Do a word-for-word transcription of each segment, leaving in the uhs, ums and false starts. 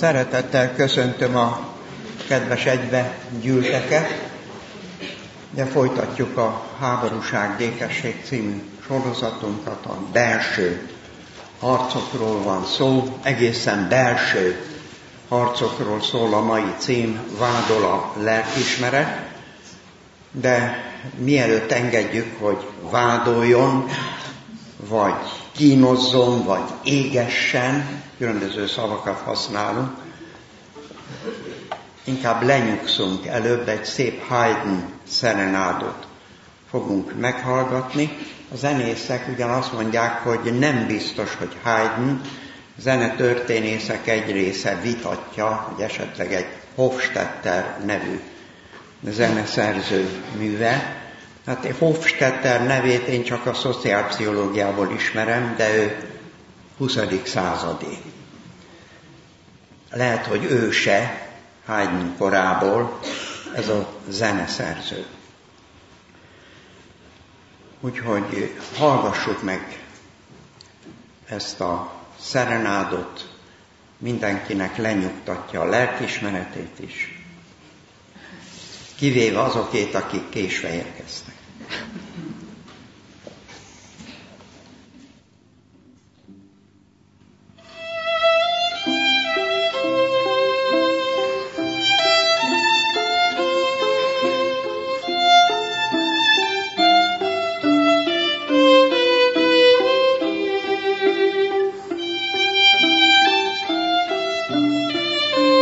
Szeretettel köszöntöm a kedves egybegyűlteket, de folytatjuk a Háborúság, békesség című sorozatunkat. A belső harcokról van szó, egészen belső harcokról szól a mai cím, vádol a lelkiismeret, de mielőtt engedjük, hogy vádoljon, vagy kínozzon, vagy égessen, különböző szavakat használunk, inkább lenyugszunk előbb, egy szép Haydn szerenádot fogunk meghallgatni. A zenészek ugyan azt mondják, hogy nem biztos, hogy Haydn, zenetörténészek egy része vitatja, hogy esetleg egy Hofstetter nevű zeneszerző műve. Hát Hofstetter nevét én csak a szociálpszichológiából ismerem, de ő huszadik századi. Lehet, hogy ő se Haydn korából ez a zeneszerző. Úgyhogy hallgassuk meg ezt a szerenádot, mindenkinek lenyugtatja a lelkiismeretét is, kivéve azokét, akik késve érkeztek.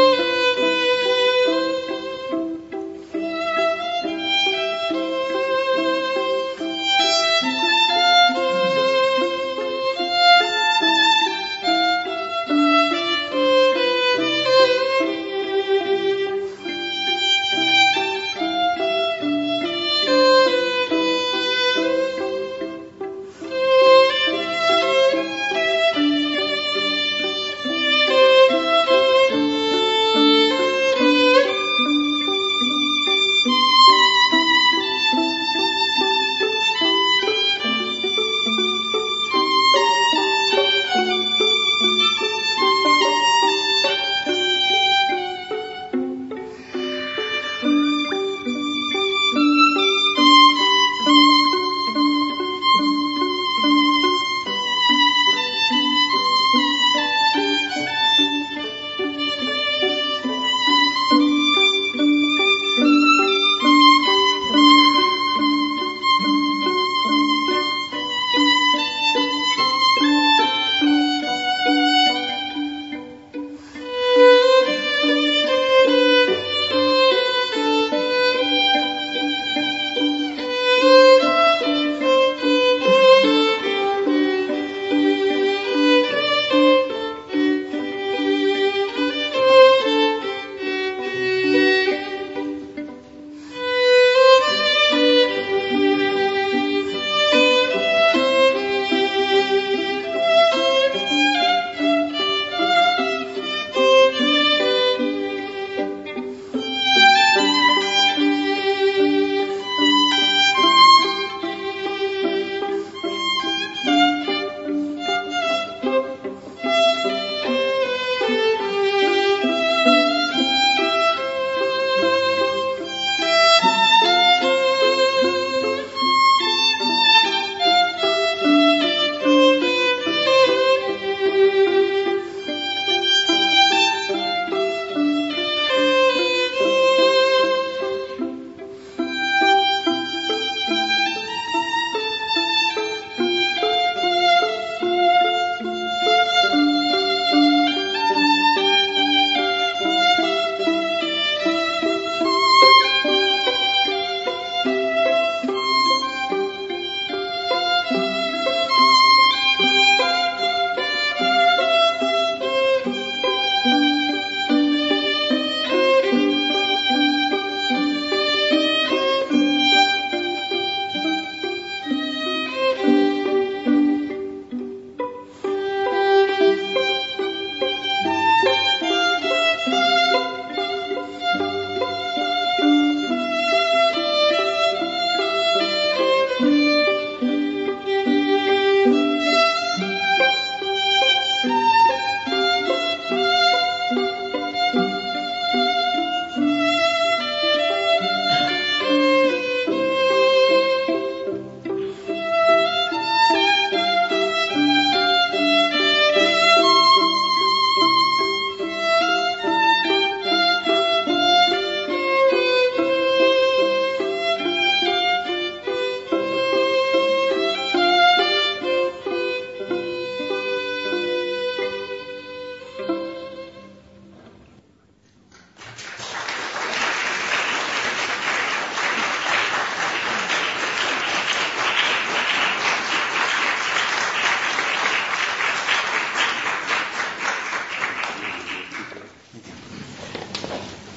Thank you.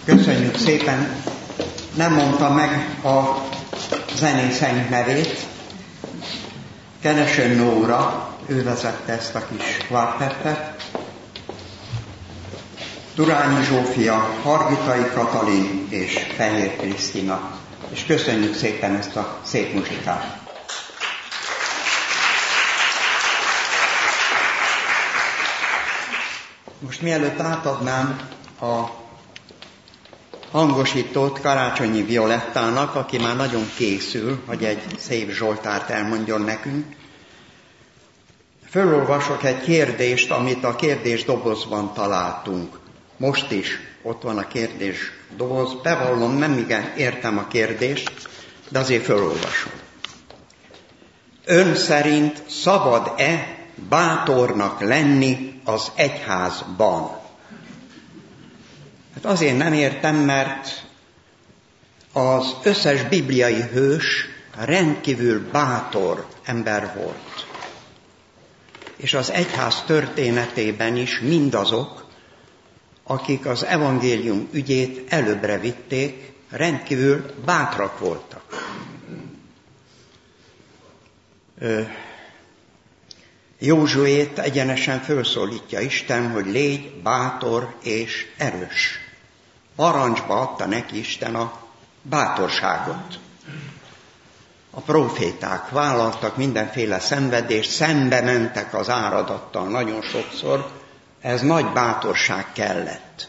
Köszönjük szépen! Nem mondta meg a zenészeink nevét. Kereső Nóra, ő vezette ezt a kis kvartettet. Turányi Zsófia, Hargitai Katalin és Fehér Krisztina. És köszönjük szépen ezt a szép muzsikát! Most mielőtt átadnám a hangosítót Karácsonyi Violettának, aki már nagyon készül, hogy egy szép zsoltárt elmondjon nekünk, fölolvasok egy kérdést, amit a kérdésdobozban találtunk. Most is ott van a kérdésdoboz. Bevallom, nem igen értem a kérdést, de azért fölolvasom. Ön szerint szabad-e bátornak lenni az egyházban? Hát azért nem értem, mert az összes bibliai hős rendkívül bátor ember volt. És az egyház történetében is mindazok, akik az evangélium ügyét előbbre vitték, rendkívül bátrak voltak. Józsuét egyenesen felszólítja Isten, hogy légy bátor és erős. Parancsba adta neki Isten a bátorságot. A próféták vállaltak mindenféle szenvedést, szembe mentek az áradattal nagyon sokszor, ez nagy bátorság kellett.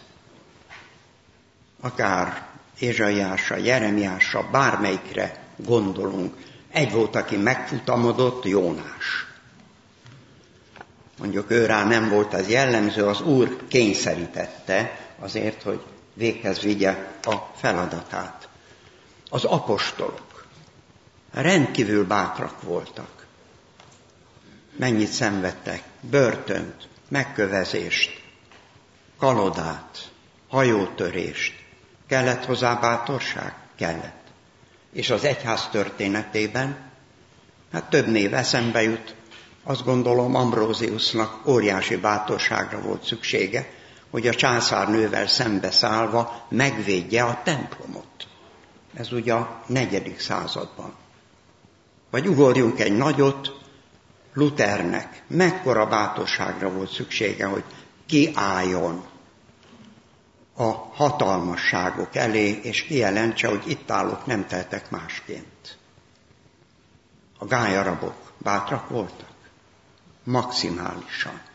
Akár Ézsaiásra, Jeremiásra, bármelyikre gondolunk. Egy volt, aki megfutamodott, Jónás. Mondjuk ő rá nem volt ez jellemző, az Úr kényszerítette azért, hogy véghez vigye a feladatát. Az apostolok rendkívül bátrak voltak. Mennyit szenvedtek, börtönt, megkövezést, kalodát, hajótörést. Kellett hozzá bátorság? Kellett. És az egyház történetében, hát több név eszembe jut, azt gondolom Ambróziusnak óriási bátorságra volt szüksége, hogy a császárnővel szembeszállva megvédje a templomot. Ez ugye a negyedik században. Vagy ugorjunk egy nagyot, Luthernek mekkora bátorságra volt szüksége, hogy kiálljon a hatalmasságok elé, és kijelentse, hogy itt állok, nem tehetek másként. A gályarabok bátrak voltak? Maximálisan.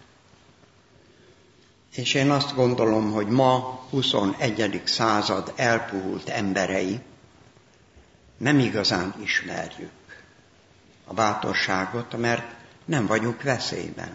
És én azt gondolom, hogy ma huszonegyedik század elpuhult emberei nem igazán ismerjük a bátorságot, mert nem vagyunk veszélyben.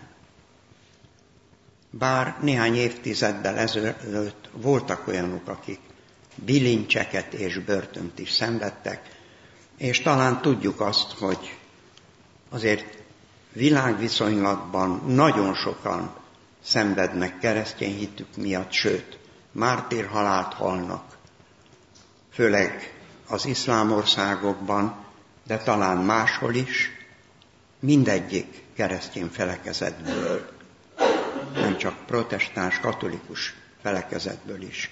Bár néhány évtizeddel ezelőtt voltak olyanok, akik bilincseket és börtönt is szenvedtek, és talán tudjuk azt, hogy azért világviszonylatban nagyon sokan szenvednek keresztény hitük miatt, sőt, mártírhalált halnak, főleg az iszlám országokban, de talán máshol is, mindegyik keresztény felekezetből, nem csak protestáns, katolikus felekezetből is.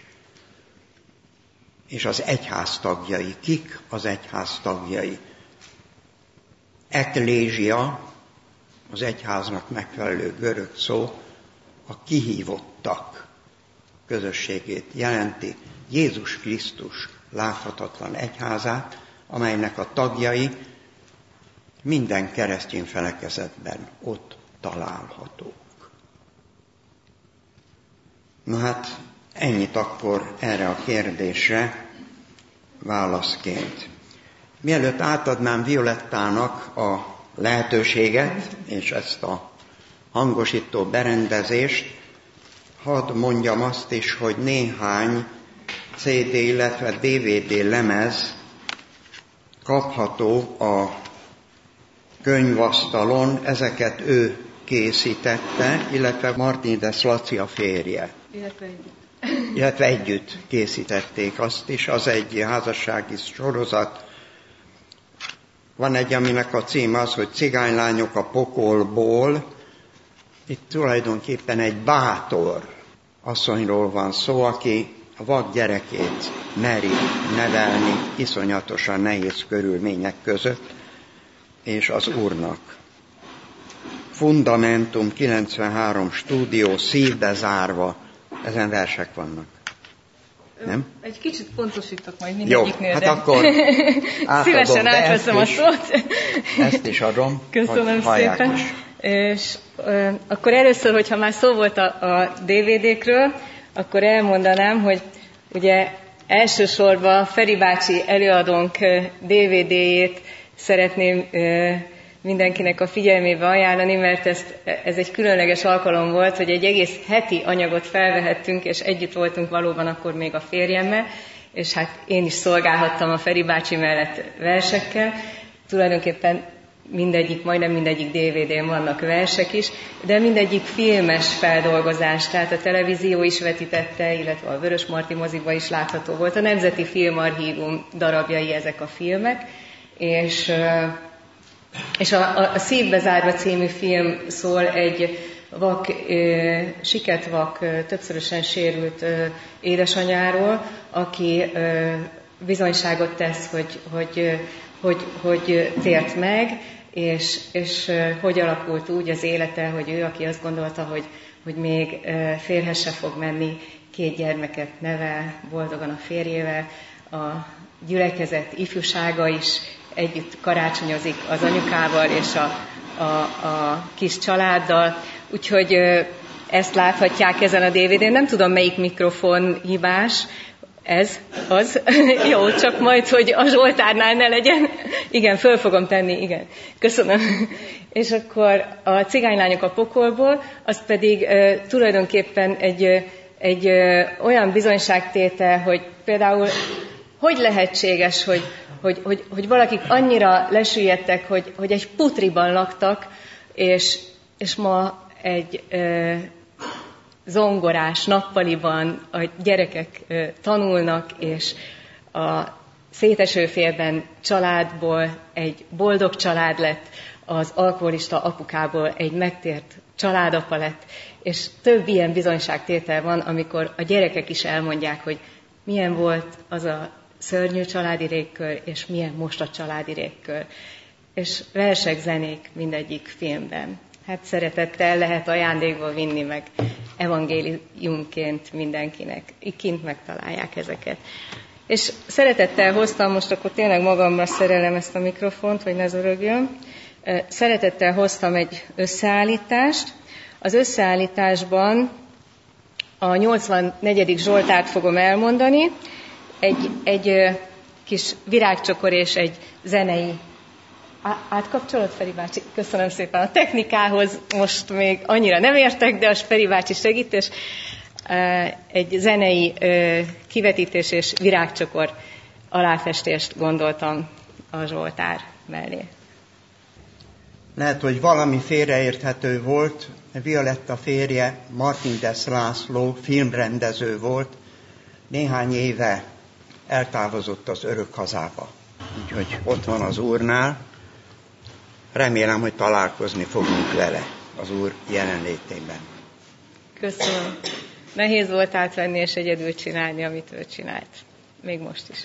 És az egyház tagjai, kik az egyház tagjai? Eklézsia, az egyháznak megfelelő görög szó, a kihívottak közösségét jelenti, Jézus Krisztus láthatatlan egyházát, amelynek a tagjai minden keresztény felekezetben ott találhatók. Na hát ennyit akkor erre a kérdésre válaszként. Mielőtt átadnám Violettának a lehetőséget, és ezt a hangosító berendezést, hadd mondjam azt is, hogy néhány cé dé, illetve dé vé dé lemez kapható a könyvasztalon, ezeket ő készítette, illetve Martínez Laci a férje. Illetve együtt. Illetve együtt készítették azt is, az egy házassági sorozat. Van egy, aminek a címe az, hogy Cigánylányok a pokolból. Itt tulajdonképpen egy bátor asszonyról van szó, aki a vak gyerekét meri nevelni iszonyatosan nehéz körülmények között, és az Úrnak. Fundamentum kilencvenhárom stúdió, szívbe zárva, ezen versek vannak. Nem? Egy kicsit pontosítok majd mindegyiknél. Jó, hát akkor átadom, szívesen átveszem a szót. Ezt is adom. Köszönöm szépen. Is. És uh, akkor először, hogyha már szó volt a, a dé vé dékről, akkor elmondanám, hogy ugye elsősorban Feri bácsi előadónk dé vé déjét szeretném uh, mindenkinek a figyelmébe ajánlani, mert ezt, ez egy különleges alkalom volt, hogy egy egész heti anyagot felvehettünk, és együtt voltunk valóban akkor még a férjemmel, és hát én is szolgálhattam a Feri bácsi mellett versekkel. Tulajdonképpen mindegyik, majdnem mindegyik dé vé dén vannak versek is, de mindegyik filmes feldolgozás, tehát a televízió is vetítette, illetve a Vörösmarty moziba is látható volt. A Nemzeti Filmarchívum darabjai ezek a filmek, és... És a, a, a Szívbe zárva című film szól egy vak, ö, siketvak, ö, többszörösen sérült ö, édesanyáról, aki ö, bizonyságot tesz, hogy, hogy, ö, hogy, hogy tért meg, és, és ö, hogy alakult úgy az élete, hogy ő, aki azt gondolta, hogy, hogy még ö, férhez se fog menni, két gyermeket nevel, boldogan a férjével, a gyülekezet ifjúsága is együtt karácsonyozik az anyukával és a, a, a kis családdal, úgyhogy ezt láthatják ezen a dé vé dén. Nem tudom, melyik mikrofon hibás, ez, az. Jó, csak majd, hogy a Zsoltárnál ne legyen. Igen, föl fogom tenni, igen. Köszönöm. És akkor a Cigánylányok a pokolból, az pedig uh, tulajdonképpen egy, egy uh, olyan bizonyságtétel, hogy például hogy lehetséges, hogy Hogy, hogy, hogy valakik annyira lesüllyedtek, hogy, hogy egy putriban laktak, és, és ma egy ö, zongorás nappaliban a gyerekek ö, tanulnak, és a szétesőfélben családból egy boldog család lett, az alkoholista apukából egy megtért családapa lett, és több ilyen bizonyságtétel van, amikor a gyerekek is elmondják, hogy milyen volt az a szörnyű családi régkör, és milyen most a családi régkör. És versek, zenék mindegyik filmben. Hát szeretettel lehet ajándékba vinni, meg evangéliumként mindenkinek. Itt kint megtalálják ezeket. És szeretettel hoztam, most akkor tényleg magamra szerelem ezt a mikrofont, hogy ne zörögjön. Szeretettel hoztam egy összeállítást. Az összeállításban a nyolcvannegyedik Zsoltárt fogom elmondani, Egy, egy kis virágcsokor és egy zenei... Átkapcsolod, Feri bácsi? Köszönöm szépen. A technikához most még annyira nem értek, de a Feri bácsi segít, és egy zenei kivetítés és virágcsokor aláfestést gondoltam a Zsoltár mellé. Lehet, hogy valami félreérthető volt. Violetta férje, Martínez László filmrendező volt. Néhány éve eltávozott az örök hazába. Úgyhogy ott van az Úrnál. Remélem, hogy találkozni fogunk vele az Úr jelenlétében. Köszönöm. Nehéz volt átvenni és egyedül csinálni, amit ő csinált. Még most is.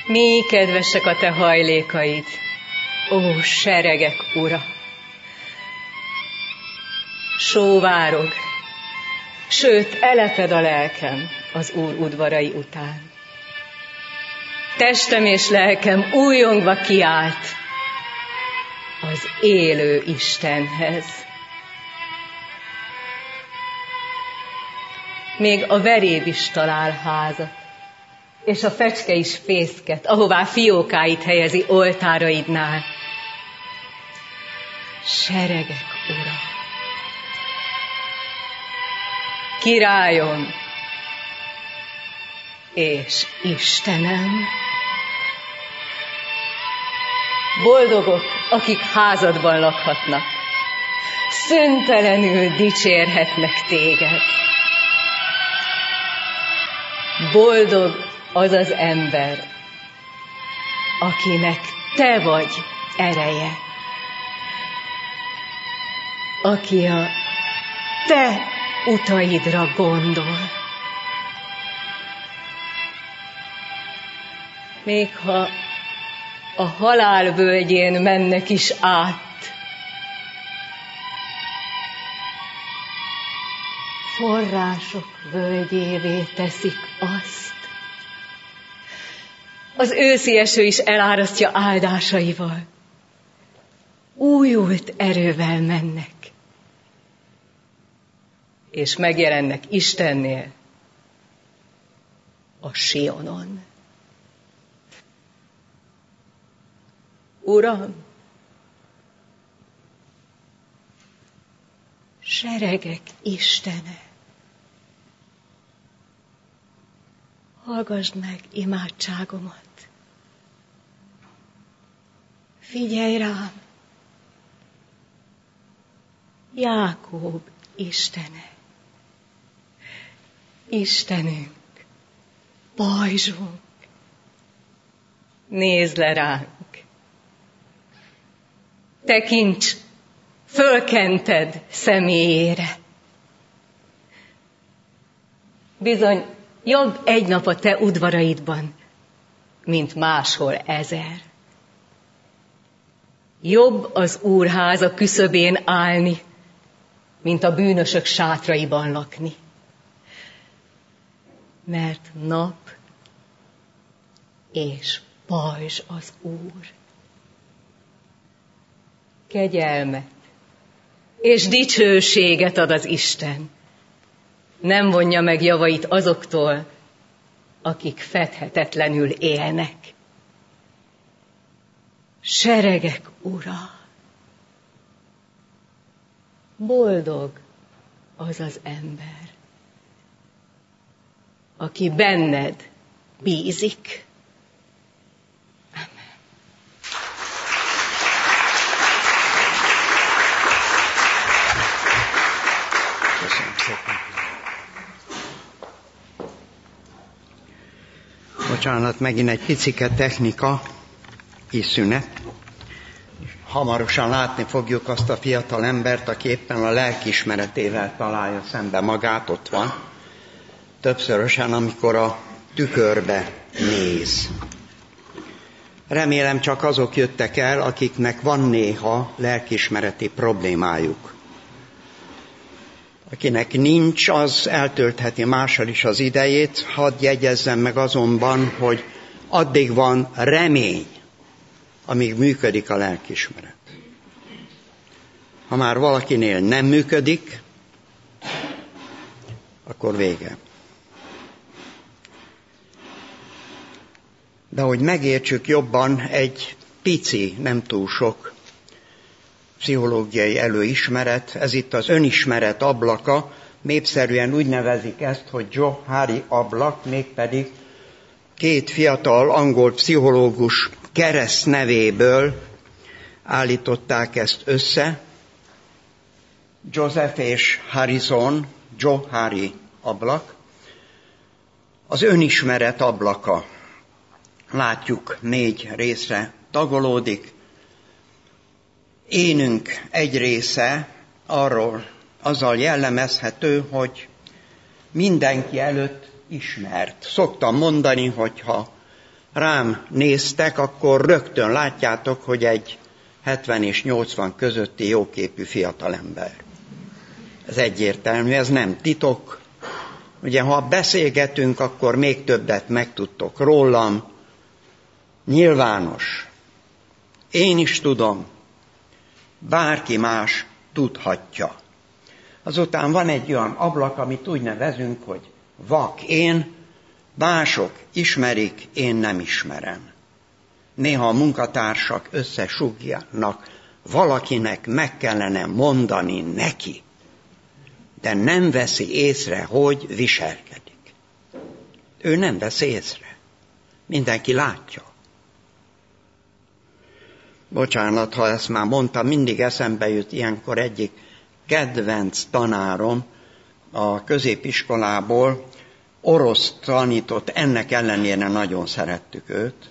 Mi kedvesek a te hajlékaid, ó seregek ura! Sóvárog, sőt eleped a lelkem az Úr udvarai után. Testem és lelkem újongva kiált az élő Istenhez. Még a veréb is talál házat, és a fecske is fészket, ahová fiókáit helyezi oltáraidnál. Seregek ura! Királyom és Istenem! Boldogok, akik házadban lakhatnak, szüntelenül dicsérhetnek téged. Boldog az az ember, akinek te vagy ereje, aki a te utaidra gondol. Még ha a halál völgyén mennek is át, források völgyévé teszik azt. Az őszi eső is elárasztja áldásaival. Újult erővel mennek, és megjelennek Istennél a Sionon. Uram, seregek Istene, hallgasd meg imádságomat. Figyelj rám, Jákob Istene, Istenünk, pajzsunk, nézd le ránk. Tekints, fölkented személyére. Bizony, jobb egy nap a te udvaraidban, mint máshol ezer. Jobb az úrháza küszöbén állni, mint a bűnösök sátraiban lakni. Mert nap és pajzs az Úr. Kegyelmet és dicsőséget ad az Isten. Nem vonja meg javait azoktól, akik fedhetetlenül élnek. Seregek ura! Boldog az az ember, aki benned bízik. Bocsánat, megint egy picike technika, kis szünet. Hamarosan látni fogjuk azt a fiatal embert, aki éppen a lelkiismeretével találja szembe magát, ott van. Többszörösen, amikor a tükörbe néz. Remélem csak azok jöttek el, akiknek van néha lelkiismereti problémájuk. Akinek nincs, az eltöltheti mással is az idejét. Hadd jegyezzem meg azonban, hogy addig van remény, amíg működik a lelkiismeret. Ha már valakinél nem működik, akkor vége. De hogy megértsük jobban, egy pici, nem túl sok pszichológiai előismeret, ez itt az önismeret ablaka, népszerűen úgy nevezik ezt, hogy Johari ablak, mégpedig két fiatal angol pszichológus keresztnevéből állították ezt össze. Joseph és Harrison, Johari ablak, az önismeret ablaka. Látjuk, négy részre tagolódik. Énünk egy része arról azzal jellemezhető, hogy mindenki előtt ismert. Szoktam mondani, hogy ha rám néztek, akkor rögtön látjátok, hogy egy hetven és nyolcvan közötti jóképű fiatalember. Ez egyértelmű, ez nem titok. Ugye, ha beszélgetünk, akkor még többet megtudtok rólam. Nyilvános. Én is tudom. Bárki más tudhatja. Azután van egy olyan ablak, amit úgy nevezünk, hogy vak én, mások ismerik, én nem ismerem. Néha a munkatársak összesúgjanak, valakinek meg kellene mondani neki, de nem veszi észre, hogy viselkedik. Ő nem veszi észre. Mindenki látja. Bocsánat, ha ezt már mondtam, mindig eszembe jut ilyenkor egyik kedvenc tanárom a középiskolából, orosz tanított, ennek ellenére nagyon szerettük őt.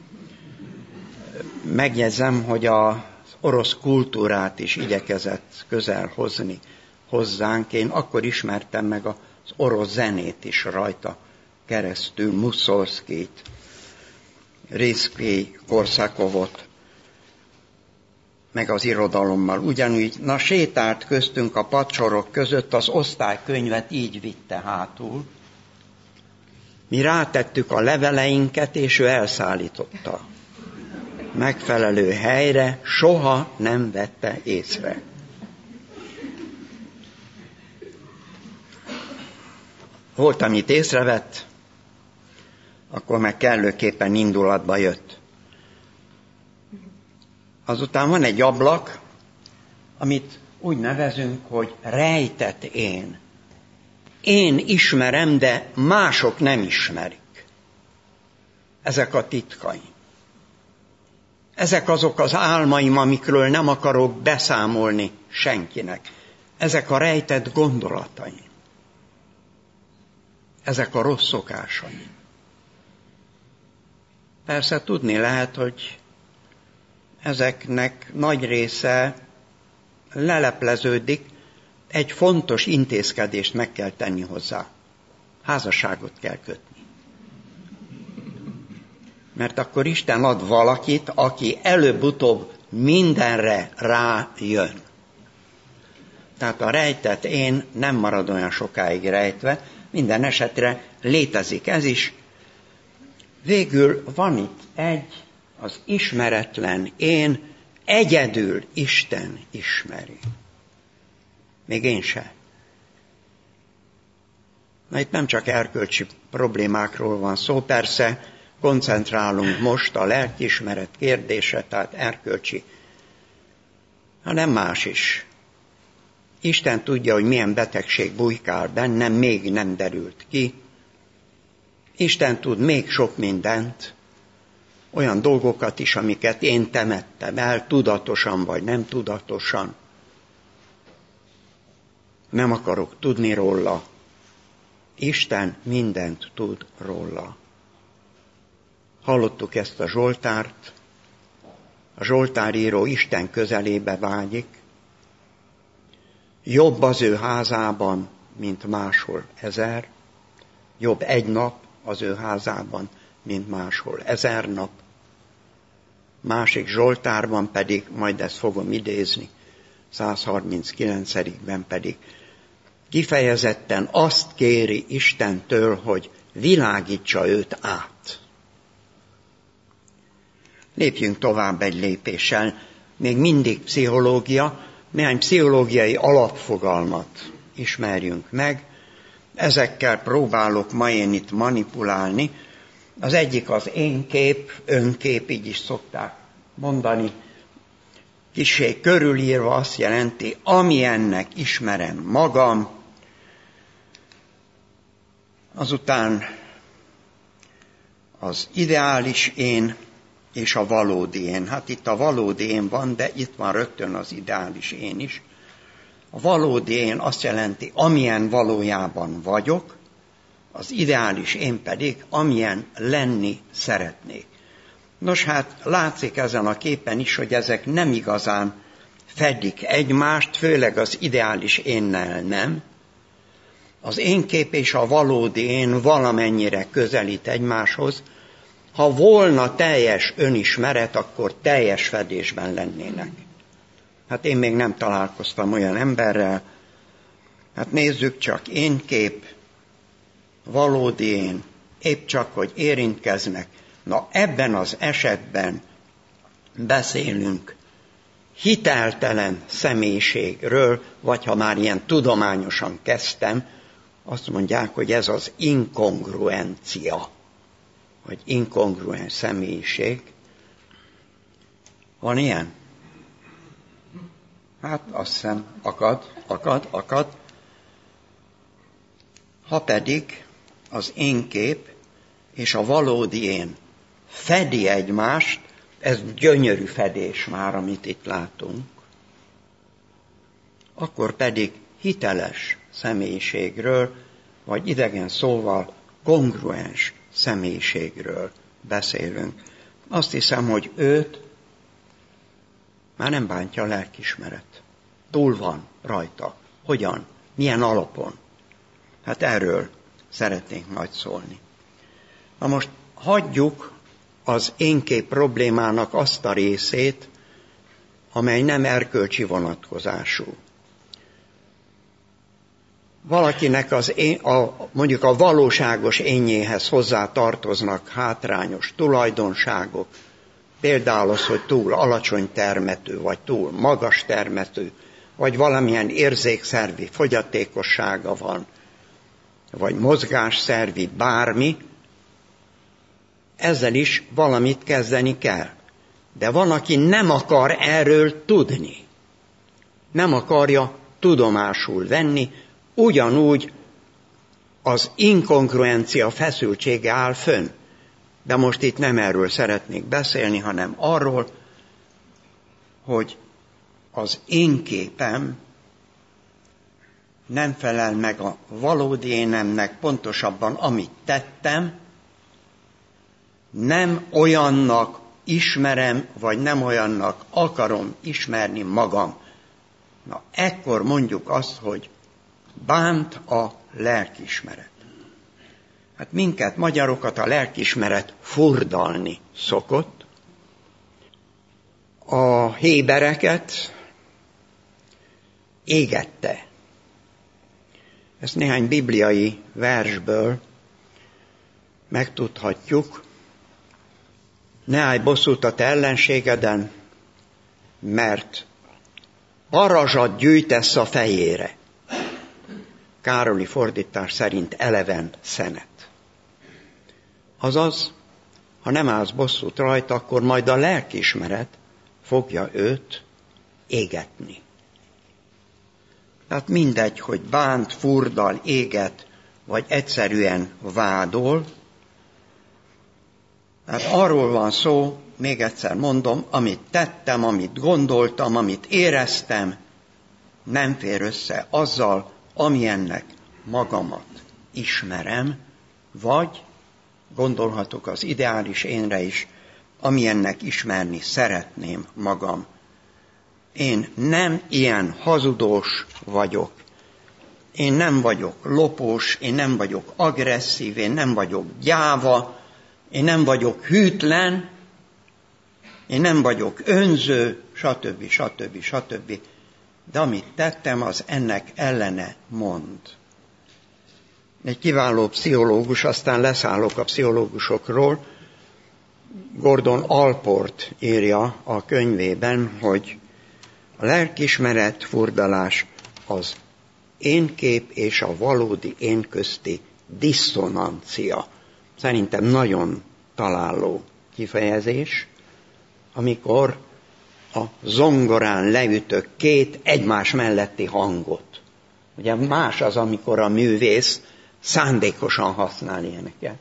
Megjegyzem, hogy az orosz kultúrát is igyekezett közel hozni hozzánk. Én akkor ismertem meg az orosz zenét is rajta keresztül, Muszorszkijt, Rizszkij, Korszakovot, meg az irodalommal. Ugyanúgy, na sétált köztünk a padsorok között, az osztálykönyvet így vitte hátul. Mi rátettük a leveleinket, és ő elszállította. Megfelelő helyre, soha nem vette észre. Volt, amit észrevett, akkor meg kellőképpen indulatba jött. Azután van egy ablak, amit úgy nevezünk, hogy rejtett én. Én ismerem, de mások nem ismerik. Ezek a titkaim. Ezek azok az álmaim, amikről nem akarok beszámolni senkinek. Ezek a rejtett gondolataim. Ezek a rossz szokásaim. Persze tudni lehet, hogy ezeknek nagy része lelepleződik, egy fontos intézkedést meg kell tenni hozzá. Házasságot kell kötni. Mert akkor Isten ad valakit, aki előbb-utóbb mindenre rájön. Tehát a rejtett én nem marad olyan sokáig rejtve, minden esetre létezik ez is. Végül van itt egy, az ismeretlen én, egyedül Isten ismeri. Még én se. Na itt nem csak erkölcsi problémákról van szó, persze koncentrálunk most a lelkiismeret kérdése, tehát erkölcsi, hanem más is. Isten tudja, hogy milyen betegség bujkál bennem, még nem derült ki. Isten tud még sok mindent, olyan dolgokat is, amiket én temettem el, tudatosan vagy nem tudatosan. Nem akarok tudni róla. Isten mindent tud róla. Hallottuk ezt a Zsoltárt. A Zsoltáríró Isten közelébe vágyik. Jobb az ő házában, mint máshol ezer. Jobb egy nap az ő házában, mint máshol ezer nap. Másik Zsoltárban pedig, majd ezt fogom idézni, száz harminckilencedikben pedig kifejezetten azt kéri Istentől, hogy világítsa őt át. Lépjünk tovább egy lépéssel. Még mindig pszichológia, néhány pszichológiai alapfogalmat ismerjünk meg. Ezekkel próbálok ma én itt manipulálni. Az egyik az énkép, önkép, így is szokták mondani. Kissé körülírva azt jelenti, amilyennek ismerem magam. Azután az ideális én és a valódi én. Hát itt a valódi én van, de itt van rögtön az ideális én is. A valódi én azt jelenti, amilyen valójában vagyok, az ideális én pedig, amilyen lenni szeretnék. Nos hát, látszik ezen a képen is, hogy ezek nem igazán fedik egymást, főleg az ideális énnel nem. Az én kép és a valódi én valamennyire közelít egymáshoz, Ha volna teljes önismeret, akkor teljes fedésben lennének. Hát én még nem találkoztam olyan emberrel. Hát nézzük csak, én kép, valódi én, épp csak, hogy érintkeznek. Na ebben az esetben beszélünk hiteltelen személyiségről, vagy ha már ilyen tudományosan kezdtem, azt mondják, hogy ez az inkongruencia, vagy inkongruens személyiség. Van ilyen? Hát azt hiszem, akad, akad, akad. Ha pedig az én kép és a valódi én fedi egymást, ez gyönyörű fedés már, amit itt látunk, akkor pedig hiteles személyiségről, vagy idegen szóval kongruens személyiségről beszélünk. Azt hiszem, hogy őt már nem bántja a lelkiismeret. Túl van rajta. Hogyan? Milyen alapon? Hát erről szeretnénk majd szólni. Na most hagyjuk az énkép problémának azt a részét, amely nem erkölcsi vonatkozású. Valakinek az én, a, mondjuk a valóságos énjéhez hozzá tartoznak hátrányos tulajdonságok, például az, hogy túl alacsony termető, vagy túl magas termető, vagy valamilyen érzékszervi fogyatékossága van, vagy mozgásszervi bármi, ezzel is valamit kezdeni kell. De van, aki nem akar erről tudni. Nem akarja tudomásul venni, ugyanúgy az inkongruencia feszültsége áll fönn. De most itt nem erről szeretnék beszélni, hanem arról, hogy az én képem nem felel meg a valódi énemnek, pontosabban amit tettem, nem olyannak ismerem, vagy nem olyannak akarom ismerni magam. Na, ekkor mondjuk azt, hogy bánt a lelkiismeret. Hát minket, magyarokat a lelkiismeret furdalni szokott. A hébereket égette. Ezt néhány bibliai versből megtudhatjuk. Ne állj bosszút a te ellenségeden, mert arazsat gyűjtesz a fejére. Károli fordítás szerint eleven szenet. Azaz, ha nem állsz bosszút rajta, akkor majd a lelkiismeret fogja őt égetni. Tehát mindegy, hogy bánt, furdal, éget, vagy egyszerűen vádol. Tehát arról van szó, még egyszer mondom, amit tettem, amit gondoltam, amit éreztem, nem fér össze azzal, amilyennek magamat ismerem, vagy gondolhatok az ideális énre is, amilyennek ismerni szeretném magam. Én nem ilyen hazudós vagyok. Én nem vagyok lopós, én nem vagyok agresszív, én nem vagyok gyáva, én nem vagyok hűtlen, én nem vagyok önző, stb. stb. stb. De amit tettem, az ennek ellene mond. Egy kiváló pszichológus, aztán leszállok a pszichológusokról, Gordon Allport írja a könyvében, hogy a lelkiismeret furdalás az énkép és a valódi én közti disszonancia. Szerintem nagyon találó kifejezés, amikor a zongorán leütök két egymás melletti hangot. Ugye más az, amikor a művész szándékosan használ ilyeneket.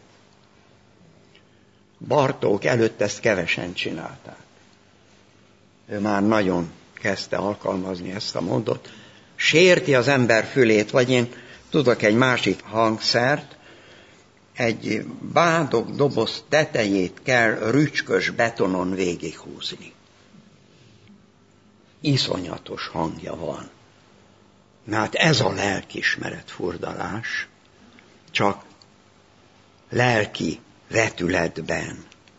Bartók előtt ezt kevesen csinálták. Ő már nagyon kezdte alkalmazni ezt a módot. Sérti az ember fülét, vagy én tudok egy másik hangszert, egy bádog doboz tetejét kell rücskös betonon végighúzni. Iszonyatos hangja van. Na hát ez a lelkiismeret furdalás, csak lelki vetületben.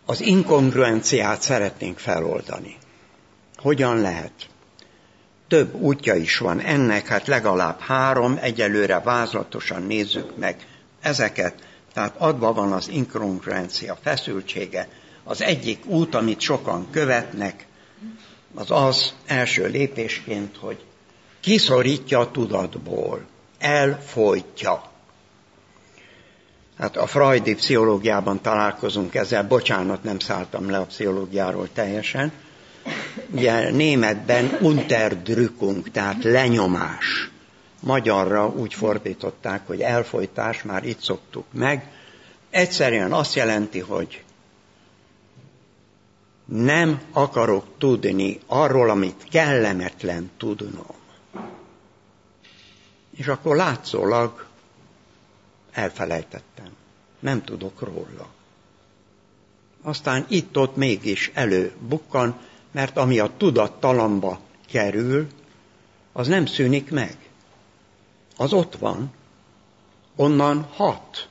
Az inkongruenciát szeretnénk feloldani. Hogyan lehet? Több útja is van ennek, hát legalább három, egyelőre vázlatosan nézzük meg ezeket. Tehát adva van az inkongruencia feszültsége. Az egyik út, amit sokan követnek, az az első lépésként, hogy kiszorítja a tudatból, elfojtja. Hát a freudi pszichológiában találkozunk ezzel, bocsánat, nem szálltam le a pszichológiáról teljesen. Ugye németben Unterdrückung, tehát lenyomás. Magyarra úgy fordították, hogy elfojtás, már itt szoktuk meg. Egyszerűen azt jelenti, hogy nem akarok tudni arról, amit kellemetlen tudnom. És akkor látszólag elfelejtettem. Nem tudok róla. Aztán itt-ott mégis előbukkan, mert ami a tudattalamba kerül, az nem szűnik meg. Az ott van, onnan hat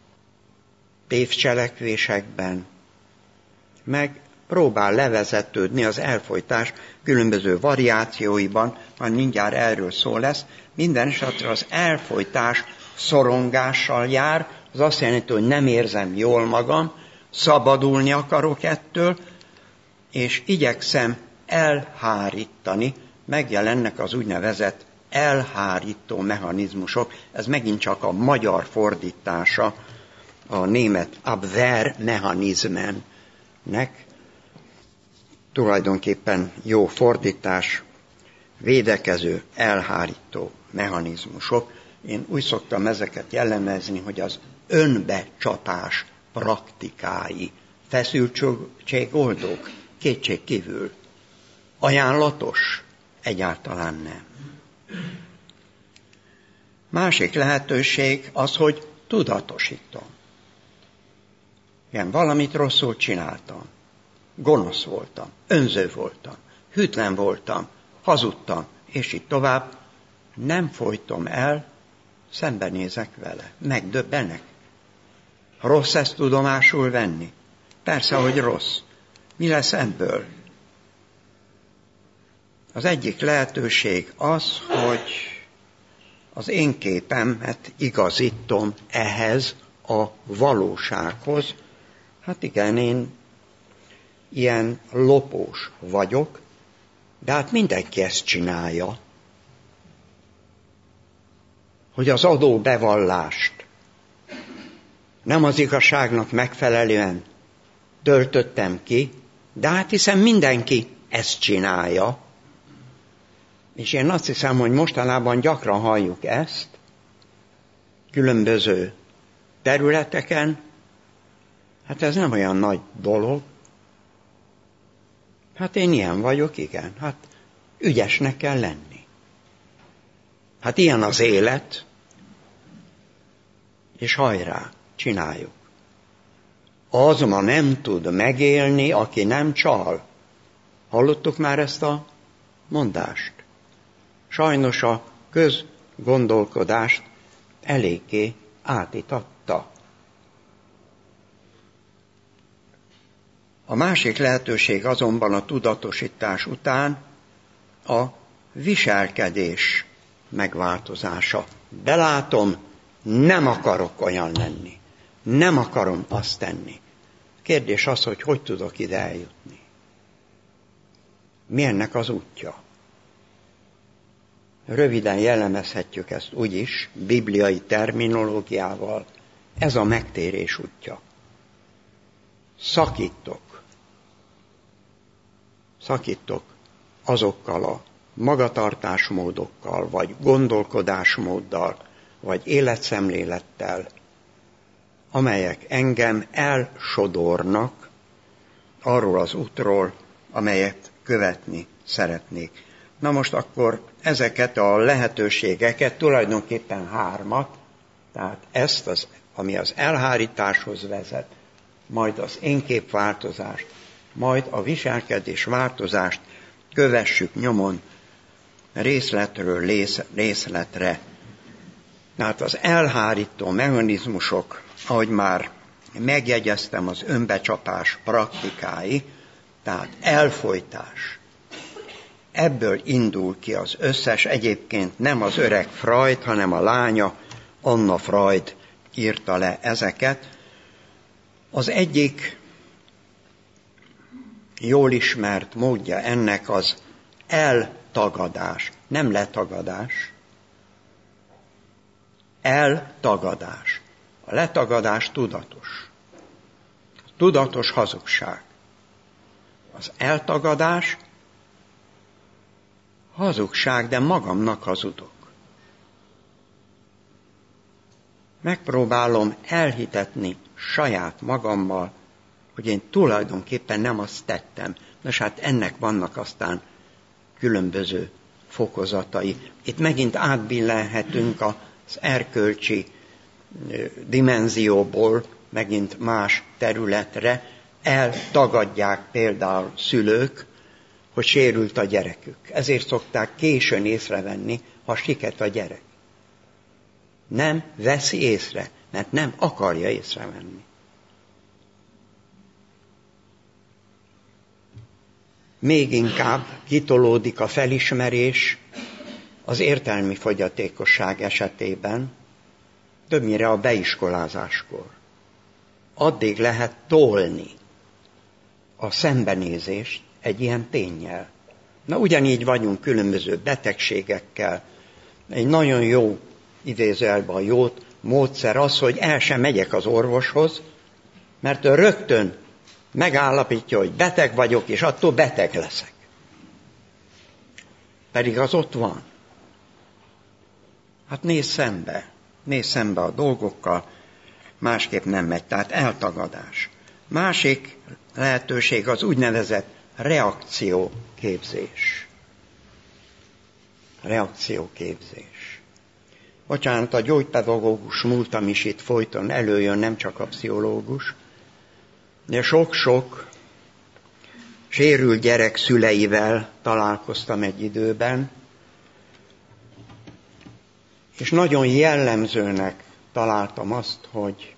tévcselekvésekben, meg próbál levezetődni az elfojtás különböző variációiban, majd mindjárt erről szó lesz. Minden esetre az elfojtás szorongással jár, az azt jelenti, hogy nem érzem jól magam, szabadulni akarok ettől, és igyekszem elhárítani, megjelennek az úgynevezett elhárító mechanizmusok, ez megint csak a magyar fordítása a német Abwehrmechanismennek, tulajdonképpen jó fordítás, védekező, elhárító mechanizmusok. Én úgy szoktam ezeket jellemezni, hogy az önbecsapás praktikái, feszültségoldók, kétség kívül. Ajánlatos? Egyáltalán nem. Másik lehetőség az, hogy tudatosítom. Igen, valamit rosszul csináltam. Gonosz voltam, önző voltam, hűtlen voltam, hazudtam, és így tovább. Nem folytom el, szembenézek vele, megdöbbenek. Rossz ezt tudomásul venni? Persze, hogy rossz. Mi lesz ebből? Az egyik lehetőség az, hogy az én képemet igazítom ehhez a valósághoz. Hát igen, én ilyen lopós vagyok, de hát mindenki ezt csinálja, hogy az adóbevallást nem az igazságnak megfelelően töltöttem ki, de hát hiszen mindenki ezt csinálja. És én azt hiszem, hogy mostanában gyakran halljuk ezt, különböző területeken, hát ez nem olyan nagy dolog. Hát én ilyen vagyok, igen, hát ügyesnek kell lenni. Hát ilyen az élet, és hajrá, csináljuk. Az ma nem tud megélni, aki nem csal. Hallottuk már ezt a mondást? Sajnos a közgondolkodást eléggé átitatta. A másik lehetőség azonban a tudatosítás után a viselkedés megváltozása. Belátom, nem akarok olyan lenni. Nem akarom azt tenni. Kérdés az, hogy hogy tudok ide eljutni. Mi ennek az útja? Röviden jellemezhetjük ezt úgy is, bibliai terminológiával. Ez a megtérés útja. Szakítok. Szakítok azokkal a magatartásmódokkal, vagy gondolkodásmóddal, vagy életszemlélettel, amelyek engem elsodornak arról az útról, amelyet követni szeretnék. Na most akkor ezeket a lehetőségeket, tulajdonképpen hármat, tehát ezt, az, ami az elhárításhoz vezet, majd az énképváltozást, majd a viselkedés változást kövessük nyomon részletről részletre. Tehát az elhárító mechanizmusok, ahogy már megjegyeztem az önbecsapás praktikái, tehát elfojtás. Ebből indul ki az összes, egyébként nem az öreg Freud, hanem a lánya, Anna Freud írta le ezeket. Az egyik jól ismert módja ennek az eltagadás, nem letagadás, eltagadás. A letagadás tudatos. Tudatos hazugság. Az eltagadás hazugság, de magamnak hazudok. Megpróbálom elhitetni saját magammal, hogy én tulajdonképpen nem azt tettem. Nos, hát ennek vannak aztán különböző fokozatai. Itt megint átbillenhetünk az erkölcsi dimenzióból megint más területre. Eltagadják például szülők, hogy sérült a gyerekük. Ezért szokták későn észrevenni, ha siket a gyerek. Nem veszi észre, mert nem akarja észrevenni. Még inkább kitolódik a felismerés az értelmi fogyatékosság esetében, többnyire a beiskolázáskor. Addig lehet tolni a szembenézést egy ilyen ténnyel. Na, ugyanígy vagyunk különböző betegségekkel. Egy nagyon jó, idézőjelben a jót, módszer az, hogy el sem megyek az orvoshoz, mert ő rögtön megállapítja, hogy beteg vagyok, és attól beteg leszek. Pedig az ott van. Hát nézz szembe, nézz szembe a dolgokkal, másképp nem megy, tehát eltagadás. Másik lehetőség az úgynevezett reakcióképzés. Reakcióképzés. Bocsánat, a gyógypedagógus múltam is itt folyton előjön, nem csak a pszichológus, de sok-sok sérült gyerek szüleivel találkoztam egy időben, és nagyon jellemzőnek találtam azt, hogy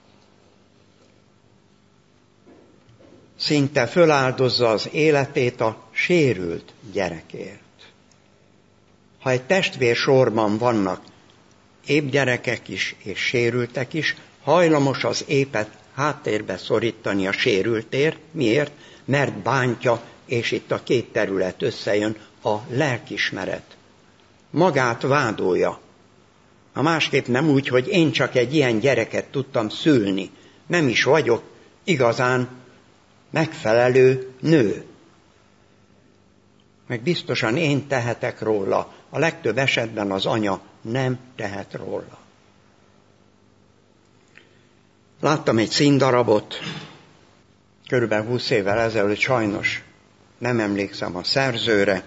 szinte föláldozza az életét a sérült gyerekért. Ha egy testvérsorban vannak épp gyerekek is és sérültek is, hajlamos az épet háttérbe szorítani a sérültért. Miért? Mert bántja, és itt a két terület összejön, a lelkiismeret. Magát vádolja. A másképp nem úgy, hogy én csak egy ilyen gyereket tudtam szülni. Nem is vagyok igazán megfelelő nő. Meg biztosan én tehetek róla. A legtöbb esetben az anya nem tehet róla. Láttam egy színdarabot, körülbelül húsz évvel ezelőtt, sajnos nem emlékszem a szerzőre.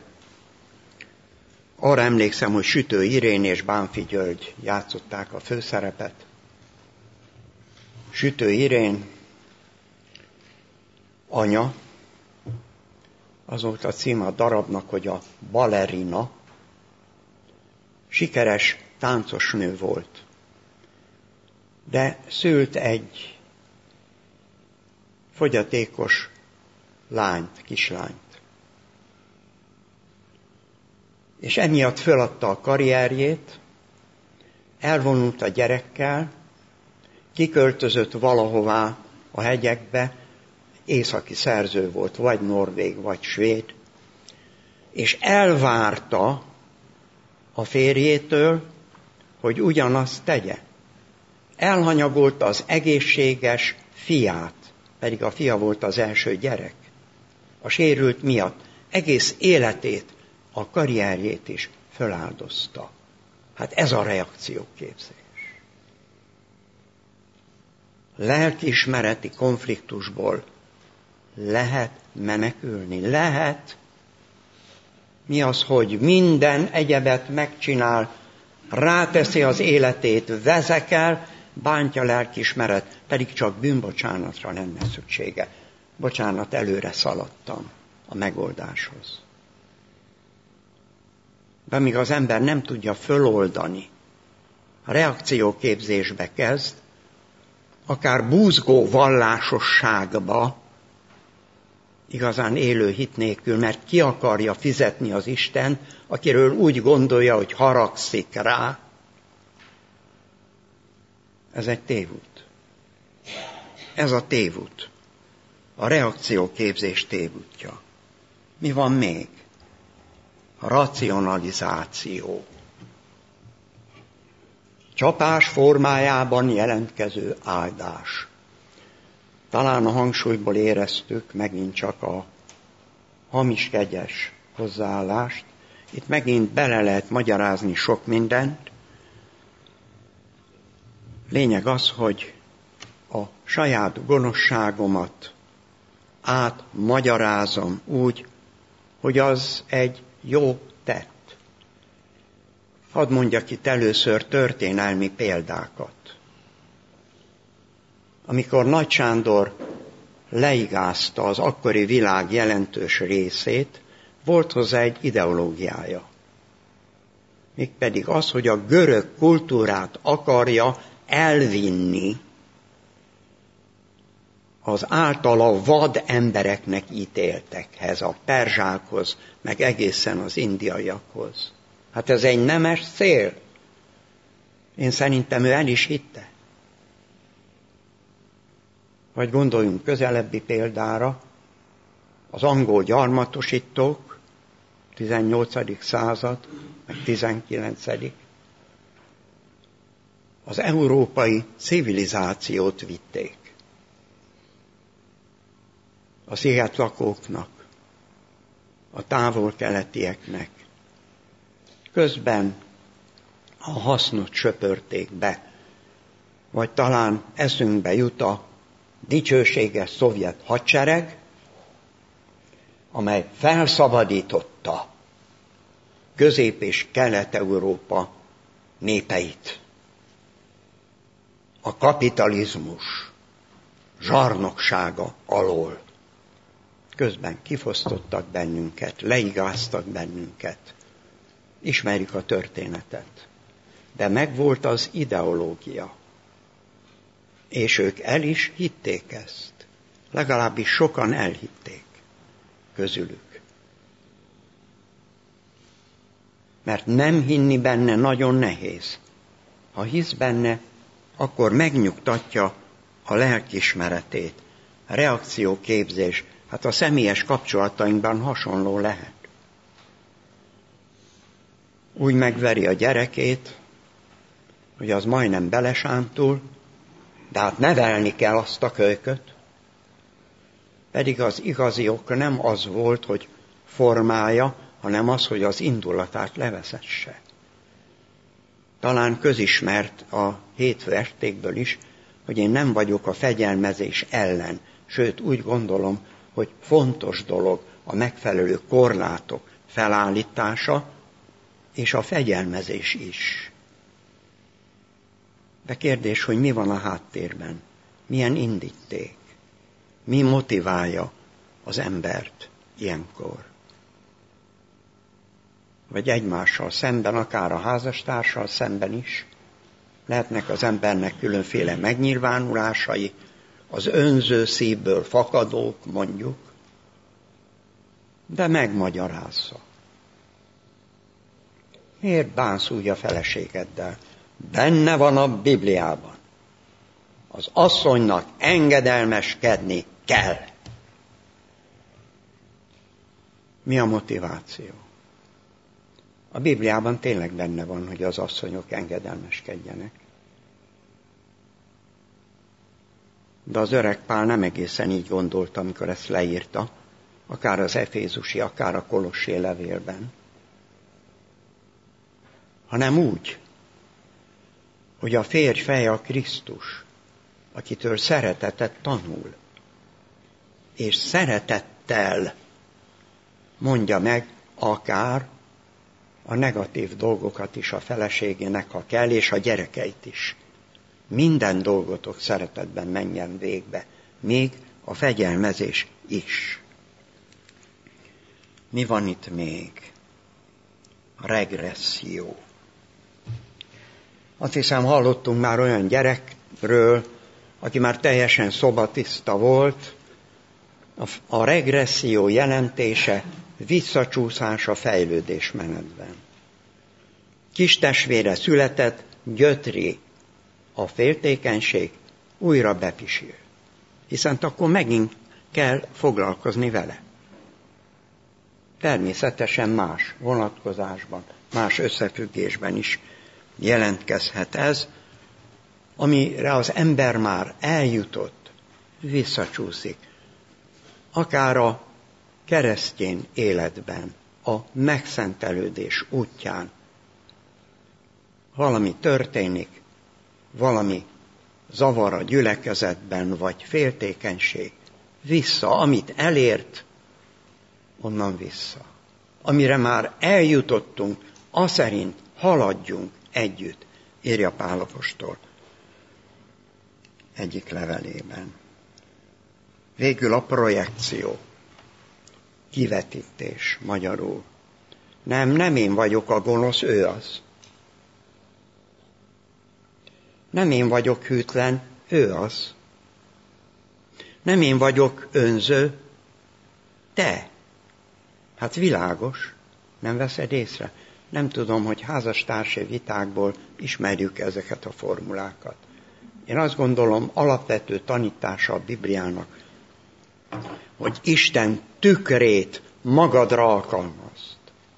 Arra emlékszem, hogy Sütő Irén és Bánffy György játszották a főszerepet. Sütő Irén anya, az volt a címe a darabnak, hogy a balerina, sikeres táncosnő volt. De szült egy fogyatékos lányt, kislányt. És emiatt föladta a karrierjét, elvonult a gyerekkel, kiköltözött valahová a hegyekbe, északi szerző volt, vagy norvég, vagy svéd, és elvárta a férjétől, hogy ugyanazt tegye. Elhanyagolta az egészséges fiát, pedig a fia volt az első gyerek. A sérült miatt egész életét, a karrierjét is föláldozta. Hát ez a reakcióképzés. Lelkiismereti konfliktusból lehet menekülni. Lehet. Mi az, hogy minden egyebet megcsinál, ráteszi az életét, vezekel, bántja lelkiismeret, pedig csak bűnbocsánatra lenne szüksége. Bocsánat, előre szaladtam a megoldáshoz. De amíg az ember nem tudja föloldani, a reakcióképzésbe kezd, akár búzgó vallásosságba, igazán élő hit nélkül, mert ki akarja fizetni az Isten, akiről úgy gondolja, hogy haragszik rá. Ez egy tévút. Ez a tévút. A reakcióképzés tévútja. Mi van még? A racionalizáció. Csapás formájában jelentkező áldás. Talán a hangsúlyból éreztük megint csak a hamis kegyes hozzáállást. Itt megint bele lehet magyarázni sok mindent. Lényeg az, hogy a saját gonoszságomat átmagyarázom úgy, hogy az egy jó tett. Hadd mondjak itt először történelmi példákat. Amikor Nagy Sándor leigázta az akkori világ jelentős részét, volt hozzá egy ideológiája. Mégpedig az, hogy a görög kultúrát akarja elvinni az általa vad embereknek ítéltekhez, a perzsákhoz, meg egészen az indiaiakhoz. Hát ez egy nemes cél. Én szerintem ő el is hitte. Vagy gondoljunk közelebbi példára, az angol gyarmatosítók, tizennyolcadik század, meg tizenkilencedik az európai civilizációt vitték. A szigetlakóknak, a távol-keletieknek. Közben a hasznot söpörték be, vagy talán eszünkbe jut a dicsőséges szovjet hadsereg, amely felszabadította Közép- és Kelet-Európa népeit. A kapitalizmus zsarnoksága alól. Közben kifosztottak bennünket, leigáztak bennünket. Ismerjük a történetet. De megvolt az ideológia. És ők el is hitték ezt. Legalábbis sokan elhitték közülük. Mert nem hinni benne nagyon nehéz. Ha hisz benne, akkor megnyugtatja a lelkiismeretét. A reakcióképzés, hát a személyes kapcsolatainkban hasonló lehet. Úgy megveri a gyerekét, hogy az majdnem belesántul, de hát nevelni kell azt a kölyköt. Pedig az igazi ok nem az volt, hogy formálja, hanem az, hogy az indulatát levezesse. Talán közismert a hétfő estékből is, hogy én nem vagyok a fegyelmezés ellen, sőt úgy gondolom, hogy fontos dolog a megfelelő korlátok felállítása, és a fegyelmezés is. De kérdés, hogy mi van a háttérben? Milyen indíték? Mi motiválja az embert ilyenkor? Vagy egymással szemben, akár a házastársal szemben is. Lehetnek az embernek különféle megnyilvánulásai, az önző szívből fakadók, mondjuk, de megmagyarázza. Miért bánsz úgy a feleségeddel? Benne van a Bibliában. Az asszonynak engedelmeskedni kell. Mi a motiváció? A Bibliában tényleg benne van, hogy az asszonyok engedelmeskedjenek. De az öreg Pál nem egészen így gondolta, amikor ezt leírta, akár az efézusi, akár a kolossé levélben, hanem úgy, hogy a férj feje a Krisztus, akitől szeretetet tanul, és szeretettel mondja meg akár a negatív dolgokat is a feleségének, ha kell, és a gyerekeit is. Minden dolgotok szeretetben menjen végbe, még a fegyelmezés is. Mi van itt még? A regresszió. Azt hiszem, hallottunk már olyan gyerekről, aki már teljesen szobatiszta volt, a regresszió jelentése visszacsúszás a fejlődésmenetben. Kis testvére született, gyötri a féltékenység, újra bepisil. Hiszen akkor megint kell foglalkozni vele. Természetesen más vonatkozásban, más összefüggésben is jelentkezhet ez, amire az ember már eljutott, visszacsúszik. Akár a keresztény életben, a megszentelődés útján valami történik, valami zavar a gyülekezetben, vagy féltékenység, vissza, amit elért, onnan vissza. Amire már eljutottunk, aszerint haladjunk együtt, írja Pál apostol egyik levelében. Végül a projekció, kivetítés magyarul. Nem, nem én vagyok a gonosz, ő az. Nem én vagyok hűtlen, ő az. Nem én vagyok önző, te. Hát világos, nem veszed észre? Nem tudom, hogy házastársi vitákból ismerjük ezeket a formulákat. Én azt gondolom, alapvető tanítása a Bibliának, hogy Isten tükrét magadra alkalmazd.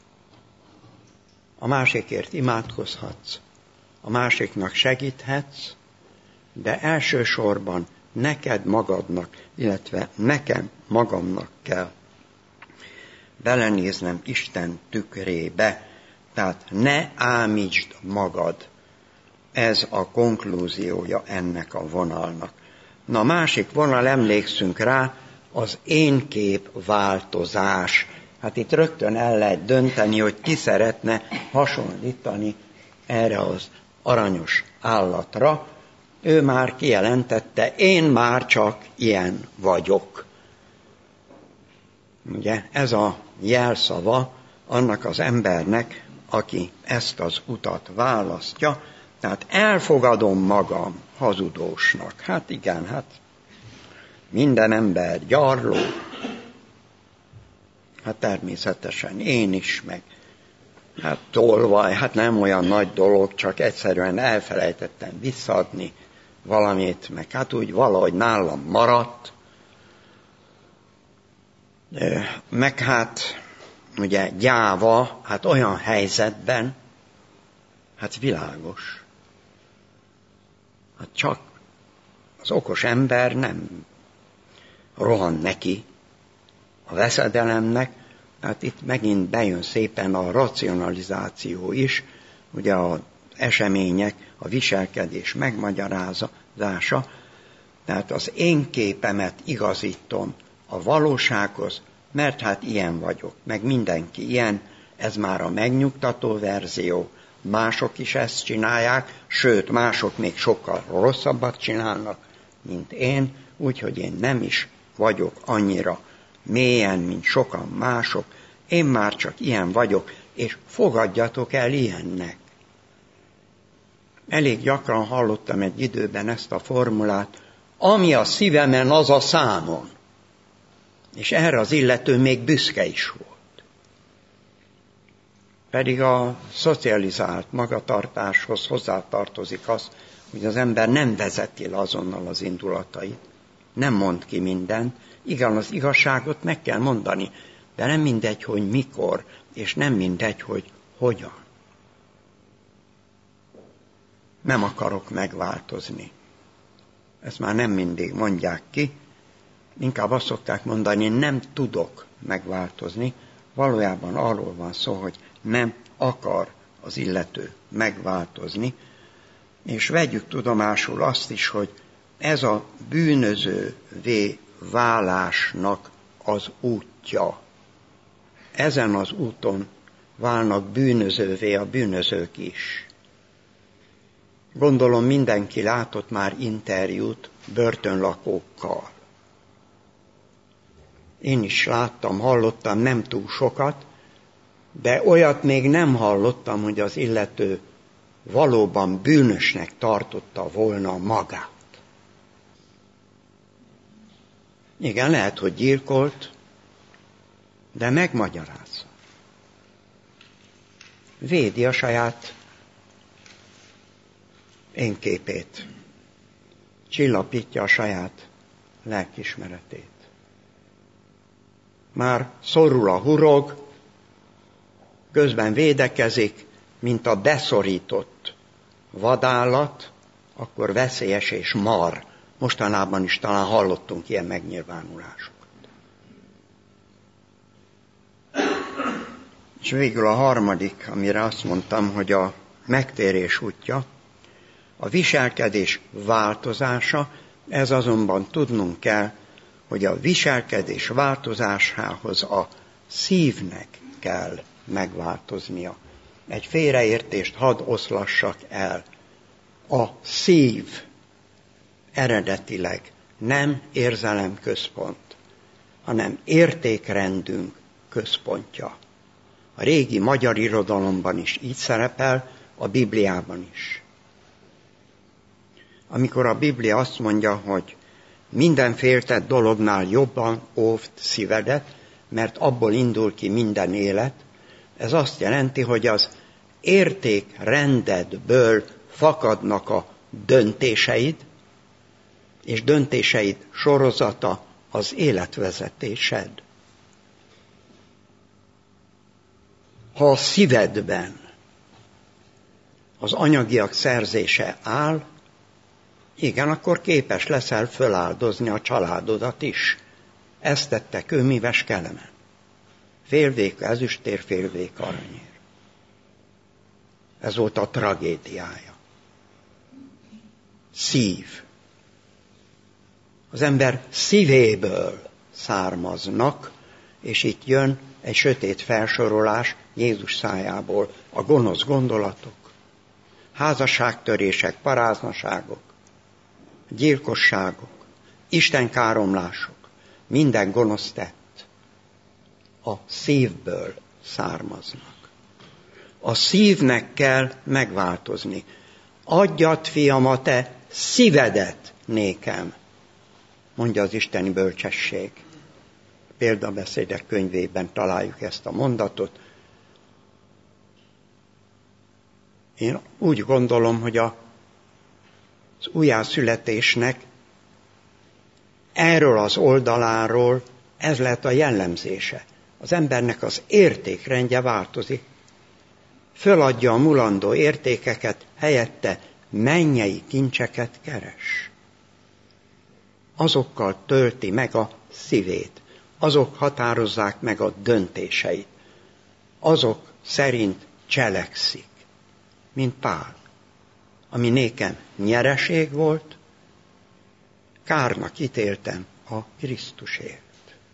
A másikért imádkozhatsz, a másiknak segíthetsz, de elsősorban neked magadnak, illetve nekem magamnak kell belenéznem Isten tükrébe, tehát ne ámítsd magad. Ez a konklúziója ennek a vonalnak. Na, a másik vonal, emlékszünk rá, az én kép változás. Hát itt rögtön el lehet dönteni, hogy ki szeretne hasonlítani erre az aranyos állatra. Ő már kijelentette, én már csak ilyen vagyok. Ugye ez a jelszava annak az embernek, aki ezt az utat választja, tehát elfogadom magam hazudósnak. Hát igen, hát minden ember gyarló. Hát természetesen én is, meg hát tolvaj, hát nem olyan nagy dolog, csak egyszerűen elfelejtettem visszaadni valamit, meg hát úgy valahogy nálam maradt. Meg hát ugye gyáva, hát olyan helyzetben, hát világos. Hát csak az okos ember nem rohan neki a veszedelemnek, hát itt megint bejön szépen a racionalizáció is, ugye az események, a viselkedés megmagyarázása, tehát az én képemet igazítom a valósághoz, mert hát ilyen vagyok, meg mindenki ilyen, ez már a megnyugtató verzió, mások is ezt csinálják, sőt, mások még sokkal rosszabbat csinálnak, mint én, úgyhogy én nem is vagyok annyira mélyen, mint sokan mások, én már csak ilyen vagyok, és fogadjatok el ilyennek. Elég gyakran hallottam egy időben ezt a formulát, ami a szívemen, az a számon. És erre az illető még büszke is volt. Pedig a szocializált magatartáshoz hozzátartozik az, hogy az ember nem vezeti le azonnal az indulatait, nem mond ki mindent, igen, az igazságot meg kell mondani, de nem mindegy, hogy mikor, és nem mindegy, hogy hogyan. Nem akarok megváltozni. Ezt már nem mindig mondják ki, inkább azt szokták mondani, nem tudok megváltozni. Valójában arról van szó, hogy nem akar az illető megváltozni, és vegyük tudomásul azt is, hogy ez a bűnözővé válásnak az útja. Ezen az úton válnak bűnözővé a bűnözők is. Gondolom mindenki látott már interjút börtönlakókkal. Én is láttam, hallottam, nem túl sokat, de olyat még nem hallottam, hogy az illető valóban bűnösnek tartotta volna magát. Igen, lehet, hogy gyilkolt, de megmagyarázza. Védi a saját én képét. Csillapítja a saját lelkiismeretét. Már szorul a hurog, közben védekezik, mint a beszorított vadállat, akkor veszélyes és mar. Mostanában is talán hallottunk ilyen megnyilvánulásokat. És végül a harmadik, amire azt mondtam, hogy a megtérés útja, a viselkedés változása, ez azonban tudnunk kell, hogy a viselkedés változásához a szívnek kell megváltoznia. Egy félreértést hadd oszlassak el. A szív eredetileg nem érzelemközpont, hanem értékrendünk központja. A régi magyar irodalomban is így szerepel, a Bibliában is. Amikor a Biblia azt mondja, hogy minden féltett dolognál jobban óvd szívedet, mert abból indul ki minden élet, ez azt jelenti, hogy az értékrendedből fakadnak a döntéseid, és döntéseid sorozata az életvezetésed. Ha a szívedben az anyagiak szerzése áll, igen, akkor képes leszel föláldozni a családodat is. Ezt tette Kőmíves Kelemen. Félvéka ezüstér, félvéka aranyér. Ez volt a tragédiája. Szív. Az ember szívéből származnak, és itt jön egy sötét felsorolás Jézus szájából. A gonosz gondolatok, házasságtörések, paráznaságok, gyilkosságok, istenkáromlások, minden gonosz tett a szívből származnak. A szívnek kell megváltozni. Adjad, fiam, a te szívedet nékem, mondja az isteni bölcsesség. Példabeszédek könyvében találjuk ezt a mondatot. Én úgy gondolom, hogy a az újjászületésnek erről az oldaláról ez lett a jellemzése. Az embernek az értékrendje változik. Föladja a mulandó értékeket, helyette mennyei kincseket keres. Azokkal tölti meg a szívét. Azok határozzák meg a döntéseit. Azok szerint cselekszik, mint Pál. Ami nékem nyereség volt, kárnak ítéltem a Krisztusért.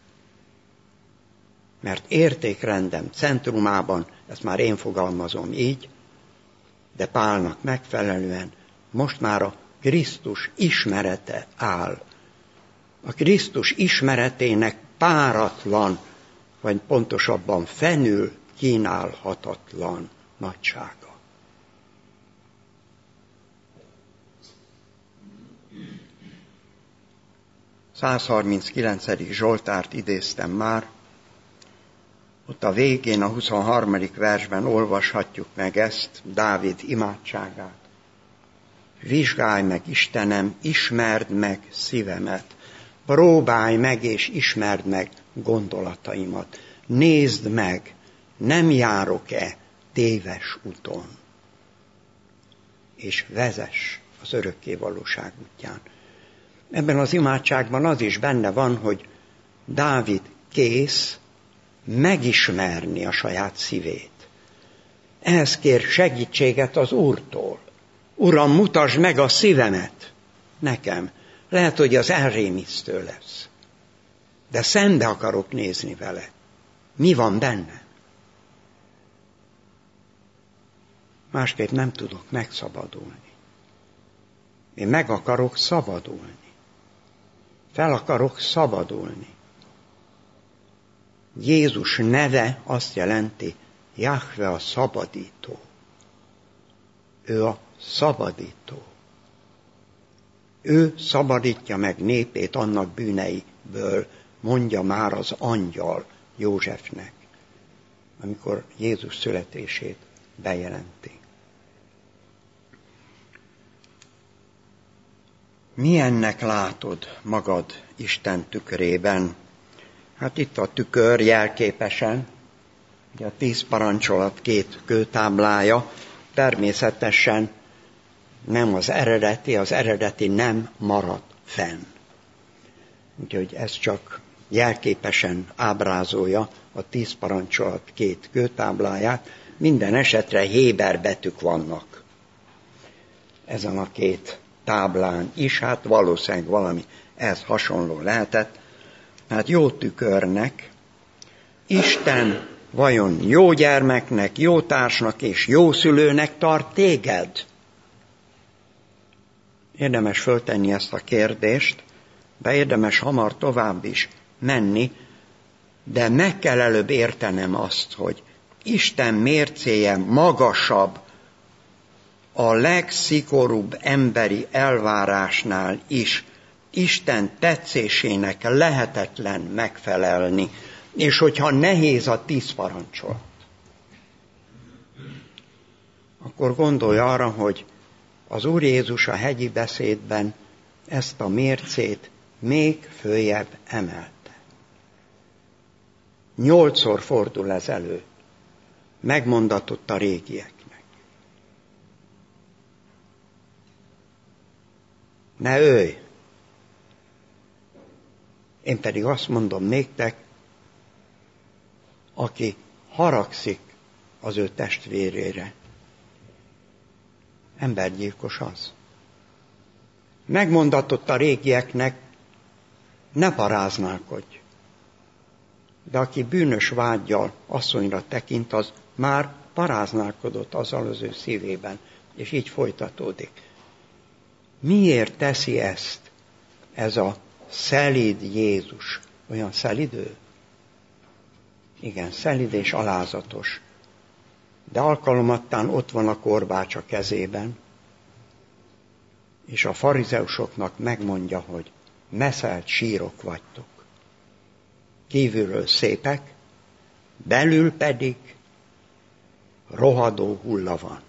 Mert értékrendem centrumában, ezt már én fogalmazom így, de Pálnak megfelelően most már a Krisztus ismerete áll. A Krisztus ismeretének páratlan, vagy pontosabban fenül kínálhatatlan nagysága. százharminckilencedik Zsoltárt idéztem már, ott a végén, a huszonharmadik versben olvashatjuk meg ezt, Dávid imádságát. Vizsgálj meg, Istenem, ismerd meg szívemet, próbálj meg és ismerd meg gondolataimat. Nézd meg, nem járok-e téves úton, és vezess az örökké valóság útján. Ebben az imádságban az is benne van, hogy Dávid kész megismerni a saját szívét. Ehhez kér segítséget az Úrtól. Uram, mutasd meg a szívemet nekem. Lehet, hogy az elrémisztő lesz. De szembe akarok nézni vele. Mi van benne? Másképp nem tudok megszabadulni. Én meg akarok szabadulni. Fel akarok szabadulni. Jézus neve azt jelenti, Jahve a szabadító. Ő a szabadító. Ő szabadítja meg népét annak bűneiből, mondja már az angyal Józsefnek, amikor Jézus születését bejelenti. Milyennek látod magad Isten tükrében? Hát itt a tükör jelképesen, ugye a tíz parancsolat két kőtáblája, természetesen nem az eredeti, az eredeti nem marad fenn. Úgyhogy ez csak jelképesen ábrázolja a tíz parancsolat két kőtábláját. Minden esetre héber betűk vannak ezen a két táblán is, hát valószínűleg valami ez hasonló lehetett. Hát jó tükörnek, Isten vajon jó gyermeknek, jó társnak és jó szülőnek tart téged? Érdemes föltenni ezt a kérdést, de érdemes hamar tovább is menni, de meg kell előbb értenem azt, hogy Isten mércéje magasabb a legszigorúbb emberi elvárásnál is. Isten tetszésének lehetetlen megfelelni, és hogyha nehéz a tíz parancsolat, akkor gondolj arra, hogy az Úr Jézus a hegyi beszédben ezt a mércét még följebb emelte. Nyolcszor fordul ez elő, megmondatott a régieknek. Ne ölj! Én pedig azt mondom néktek, aki haragszik az ő testvérére, embergyilkos az. Megmondatott a régieknek, ne paráználkodj. De aki bűnös vággyal asszonyra tekint, az már paráználkodott azzal az ő szívében, és így folytatódik. Miért teszi ezt ez a szelíd Jézus? Olyan szelíd ő? Igen, szelíd és alázatos. De alkalomattán ott van a korbács a kezében, és a farizeusoknak megmondja, hogy meszelt sírok vagytok. Kívülről szépek, belül pedig rohadó hulla van.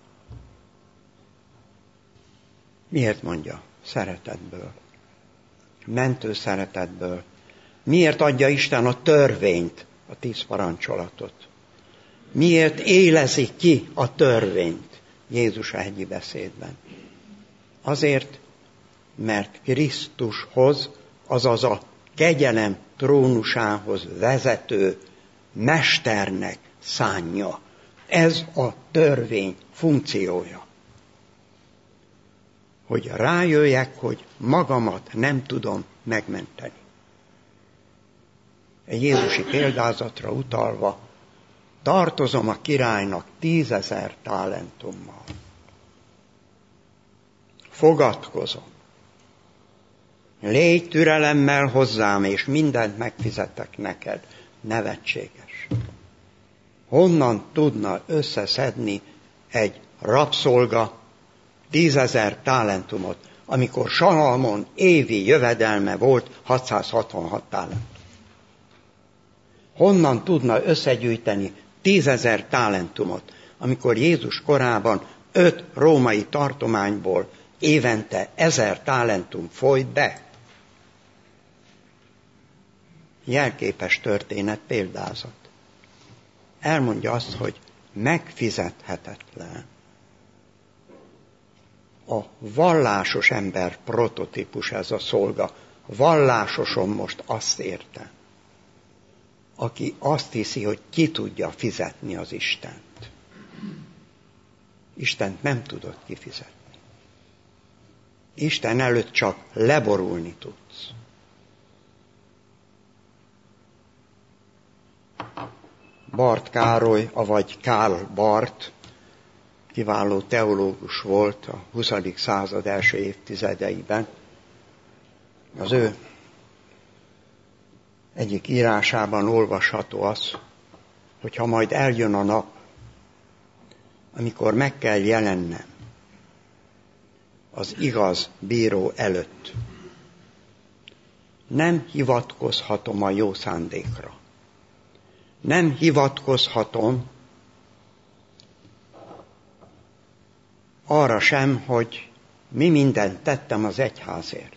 Miért mondja? Szeretetből. Mentő szeretetből. Miért adja Isten a törvényt, a tíz parancsolatot? Miért élezi ki a törvényt Jézus a hegyi beszédben? Azért, mert Krisztushoz, azaz a kegyelem trónusához vezető mesternek szánja. Ez a törvény funkciója. Hogy rájöjjek, hogy magamat nem tudom megmenteni. Egy jézusi példázatra utalva, tartozom a királynak tízezer talentummal. Fogadkozom. Légy türelemmel hozzám, és mindent megfizetek neked. Nevetséges. Honnan tudna összeszedni egy rabszolga tízezer talentumot, amikor Salamon évi jövedelme volt hatszázhatvanhat talentum? Honnan tudna összegyűjteni tízezer talentumot, amikor Jézus korában öt római tartományból évente ezer talentum folyt be? Jelképes történet, példázat. Elmondja azt, hogy megfizethetetlen. A vallásos ember prototípus ez a szolga. Vallásoson most azt értem, aki azt hiszi, hogy ki tudja fizetni az Istent. Istent nem tudod kifizetni. Isten előtt csak leborulni tudsz. Bart Károly, avagy Kál Bart, kiváló teológus volt a huszadik század első évtizedeiben. Az ő egyik írásában olvasható az, hogy ha majd eljön a nap, amikor meg kell jelennem, az igaz bíró előtt. Nem hivatkozhatom a jó szándékra. Nem hivatkozhatom arra sem, hogy mi mindent tettem az egyházért.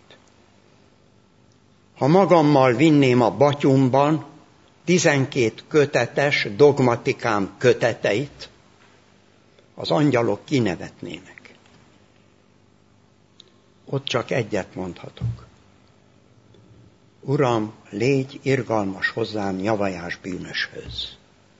Ha magammal vinném a batyumban tizenkét kötetes dogmatikám köteteit, az angyalok kinevetnének. Ott csak egyet mondhatok. Uram, légy irgalmas hozzám nyavajás bűnöshöz.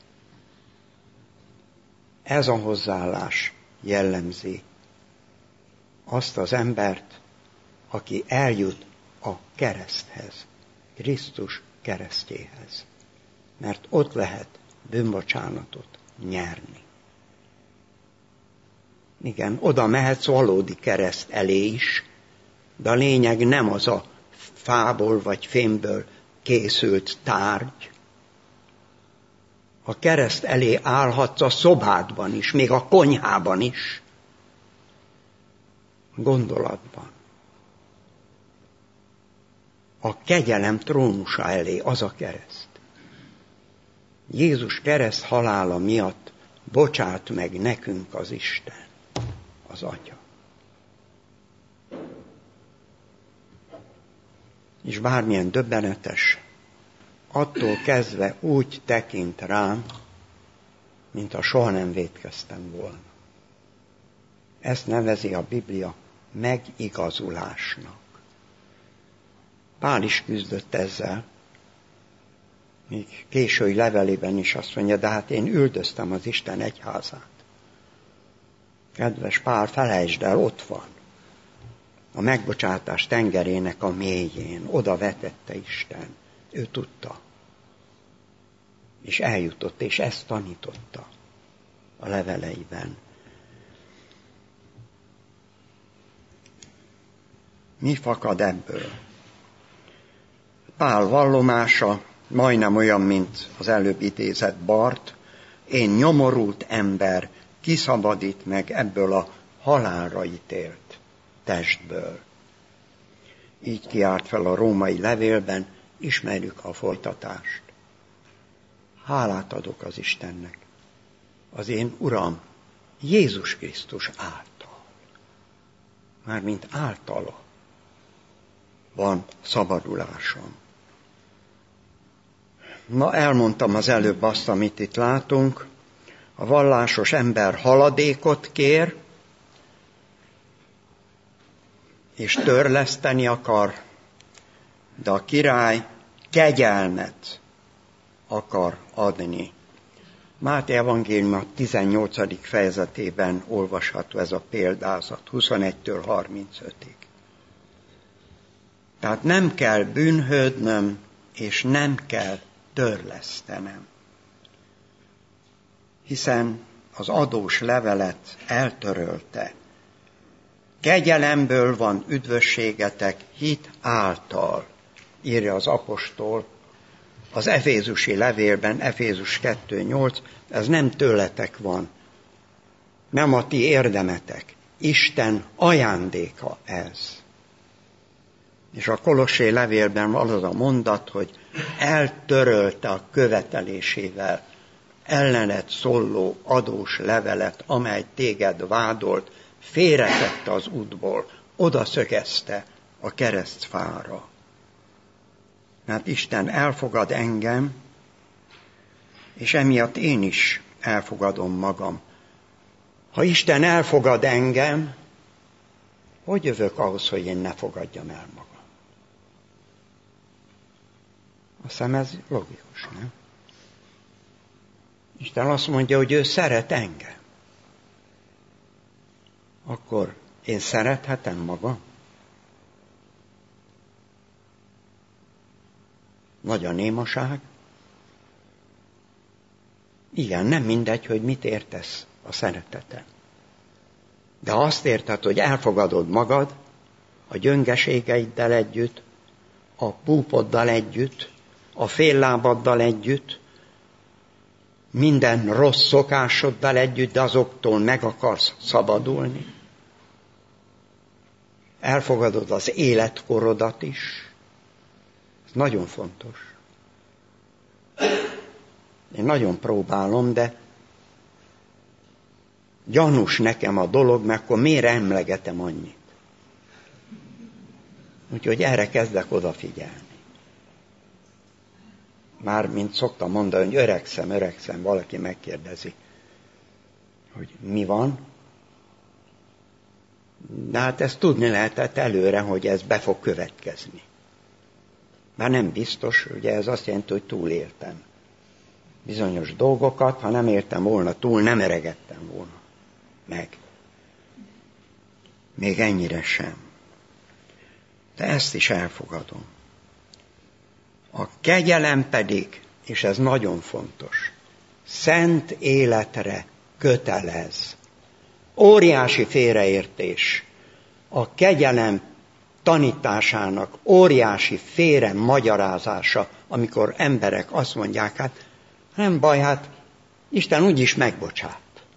Ez a hozzáállás jellemzi azt az embert, aki eljut a kereszthez, Krisztus keresztjéhez. Mert ott lehet bűnbocsánatot nyerni. Igen, oda mehetsz valódi kereszt elé is, de a lényeg nem az a fából vagy fémből készült tárgy. A kereszt elé állhatsz a szobádban is, még a konyhában is. Gondolatban. A kegyelem trónusa elé az a kereszt. Jézus kereszt halála miatt bocsát meg nekünk az Isten, az Atya. És bármilyen döbbenetes, attól kezdve úgy tekint rám, mint ha soha nem vétkeztem volna. Ezt nevezi a Biblia megigazulásnak. Pál is küzdött ezzel, még késői levelében is azt mondja, de hát én üldöztem az Isten egyházát. Kedves Pál, felejtsd el, ott van. A megbocsátás tengerének a mélyén, oda vetette Isten. Ő tudta. És eljutott, és ezt tanította a leveleiben. Mi fakad ebből? Pál vallomása majdnem olyan, mint az előbb idézett Bart. Én nyomorult ember, kiszabadít meg ebből a halálra ítélt testből. Így kiárt fel a római levélben, ismerjük a folytatást. Hálát adok az Istennek, az én Uram, Jézus Krisztus által. Mármint általa van szabadulásom. Na, elmondtam az előbb azt, amit itt látunk. A vallásos ember haladékot kér, és törleszteni akar, de a király kegyelmet akar adni. Máté evangélium a tizennyolcadik fejezetében olvasható ez a példázat, huszonegytől harmincötig. Tehát nem kell bűnhődnöm, és nem kell törlesztenem. Hiszen az adós levelet eltörölte. Kegyelemből van üdvösségetek hit által, írja az apostol az efézusi levélben, Efézus kettő nyolc, ez nem tőletek van, nem a ti érdemetek, Isten ajándéka ez. És a Kolossé levélben van az a mondat, hogy eltörölte a követelésével ellened szóló adós levelet, amely téged vádolt, félretette az útból, odaszögezte a keresztfára. Mert Isten elfogad engem, és emiatt én is elfogadom magam. Ha Isten elfogad engem, hogy jövök ahhoz, hogy én ne fogadjam el magam? Azt hiszem ez logikus, nem? Isten azt mondja, hogy ő szeret engem. Akkor én szerethetem magam? Nagy a némaság? Igen, nem mindegy, hogy mit értesz a szereteten. De azt érted, hogy elfogadod magad a gyöngeségeiddel együtt, a púpoddal együtt, a féllábaddal együtt, minden rossz szokásoddal együtt, de azoktól meg akarsz szabadulni. elfogadod az életkorodat is. Ez nagyon fontos. Én nagyon próbálom, de gyanús nekem a dolog, mert akkor miért emlegetem annyit? Úgyhogy erre kezdek odafigyelni. Már, mint szoktam mondani, hogy öregszem, öregszem, valaki megkérdezi, hogy mi van. De hát ezt tudni lehetett előre, hogy ez be fog következni. Már nem biztos, ugye ez azt jelenti, hogy túléltem bizonyos dolgokat, ha nem értem volna túl, nem öregettem volna meg. Még ennyire sem. De ezt is elfogadom. A kegyelem pedig, és ez nagyon fontos, szent életre kötelez. Óriási félreértés. A kegyelem tanításának óriási félre magyarázása, amikor emberek azt mondják, hát nem baj, hát Isten úgyis megbocsát.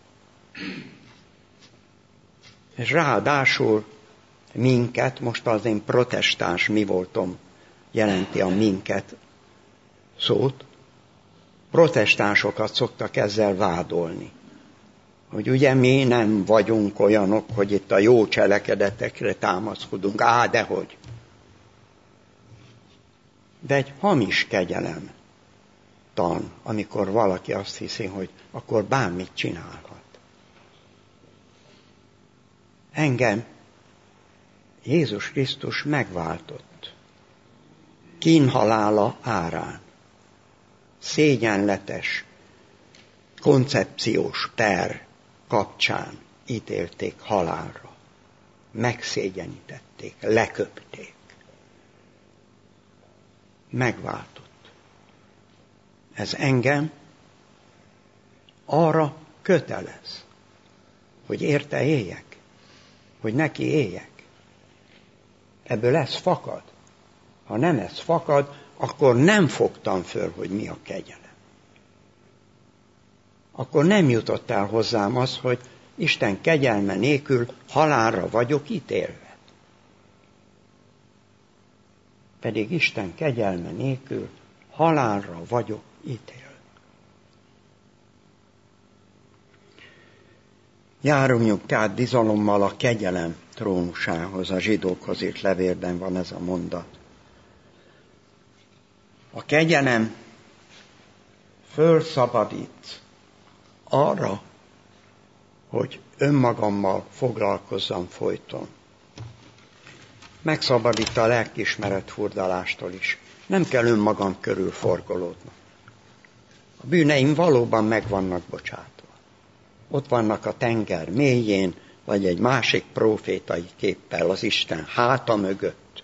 És ráadásul minket, most az én protestáns mi voltom, jelenti a minket szót, protestánsokat szoktak ezzel vádolni. Hogy ugye mi nem vagyunk olyanok, hogy itt a jó cselekedetekre támaszkodunk. Á, dehogy. De egy hamis kegyelem tan, amikor valaki azt hiszi, hogy akkor bármit csinálhat. Engem Jézus Krisztus megváltott. Kínhalála árán. Szégyenletes, koncepciós per kapcsán ítélték halálra. Megszégyenítették, leköpték. Megváltott. Ez engem arra kötelez, hogy érte éljek, hogy neki éljek. Ebből ez fakad. Ha nem ez fakad, akkor nem fogtam föl, hogy mi a kegyelem. Akkor nem jutott el hozzám az, hogy Isten kegyelme nélkül halálra vagyok ítélve. Pedig Isten kegyelme nélkül halálra vagyok ítélve. Járuljunk tehát bizalommal a kegyelem trónusához, a zsidókhoz írt levélben van ez a mondat. A kegyelem fölszabadít arra, hogy önmagammal foglalkozzam folyton. Megszabadít a lelkiismeret furdalástól is. Nem kell önmagam körül forgolódnom. A bűneim valóban meg vannak bocsátva. Ott vannak a tenger mélyén, vagy egy másik prófétai képpel az Isten háta mögött.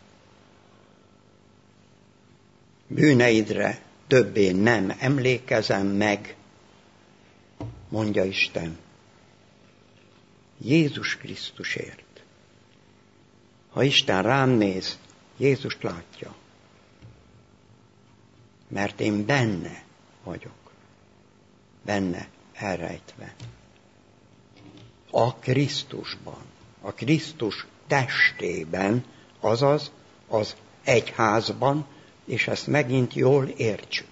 Bűneidre többé nem emlékezem meg, mondja Isten, Jézus Krisztusért. Ha Isten rám néz, Jézust látja. Mert én benne vagyok. Benne elrejtve. A Krisztusban, a Krisztus testében, azaz az egyházban, és ezt megint jól értsük.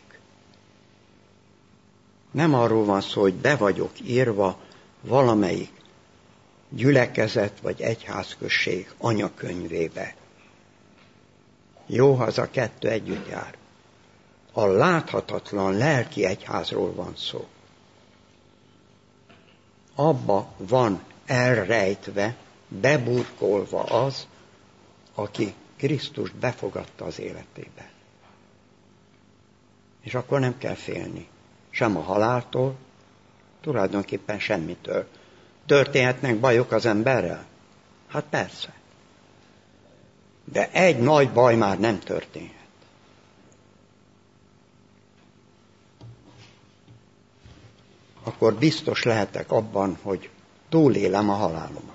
Nem arról van szó, hogy be vagyok írva valamelyik gyülekezet vagy egyházközség anyakönyvébe. Jó, ha az a kettő együtt jár. A láthatatlan lelki egyházról van szó. Abba van elrejtve, beburkolva az, aki Krisztust befogadta az életébe. És akkor nem kell félni. Sem a haláltól, tulajdonképpen semmitől. Történhetnek bajok az emberrel? Hát persze. De egy nagy baj már nem történhet. Akkor biztos lehetek abban, hogy túlélem a halálomat.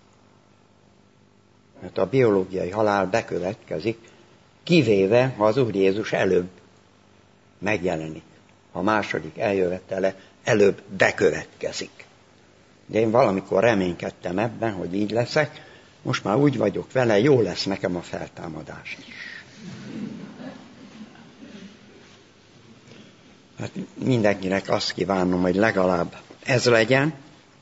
Mert a biológiai halál bekövetkezik, kivéve, ha az Úr Jézus előbb megjelenik. A második eljövetele előbb bekövetkezik. De én valamikor reménykedtem ebben, hogy így leszek, Most már úgy vagyok vele, jó lesz nekem a feltámadás is. Hát mindenkinek azt kívánom, hogy legalább ez legyen.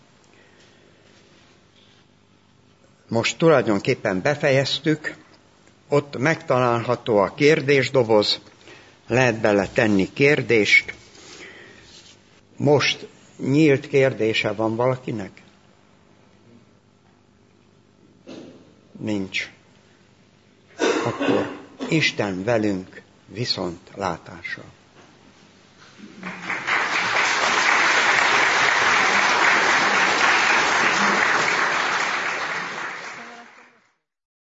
Most tulajdonképpen befejeztük, ott megtalálható a kérdésdoboz, lehet bele tenni kérdést. Most nyílt kérdése van valakinek? Nincs. Akkor Isten velünk viszont látással.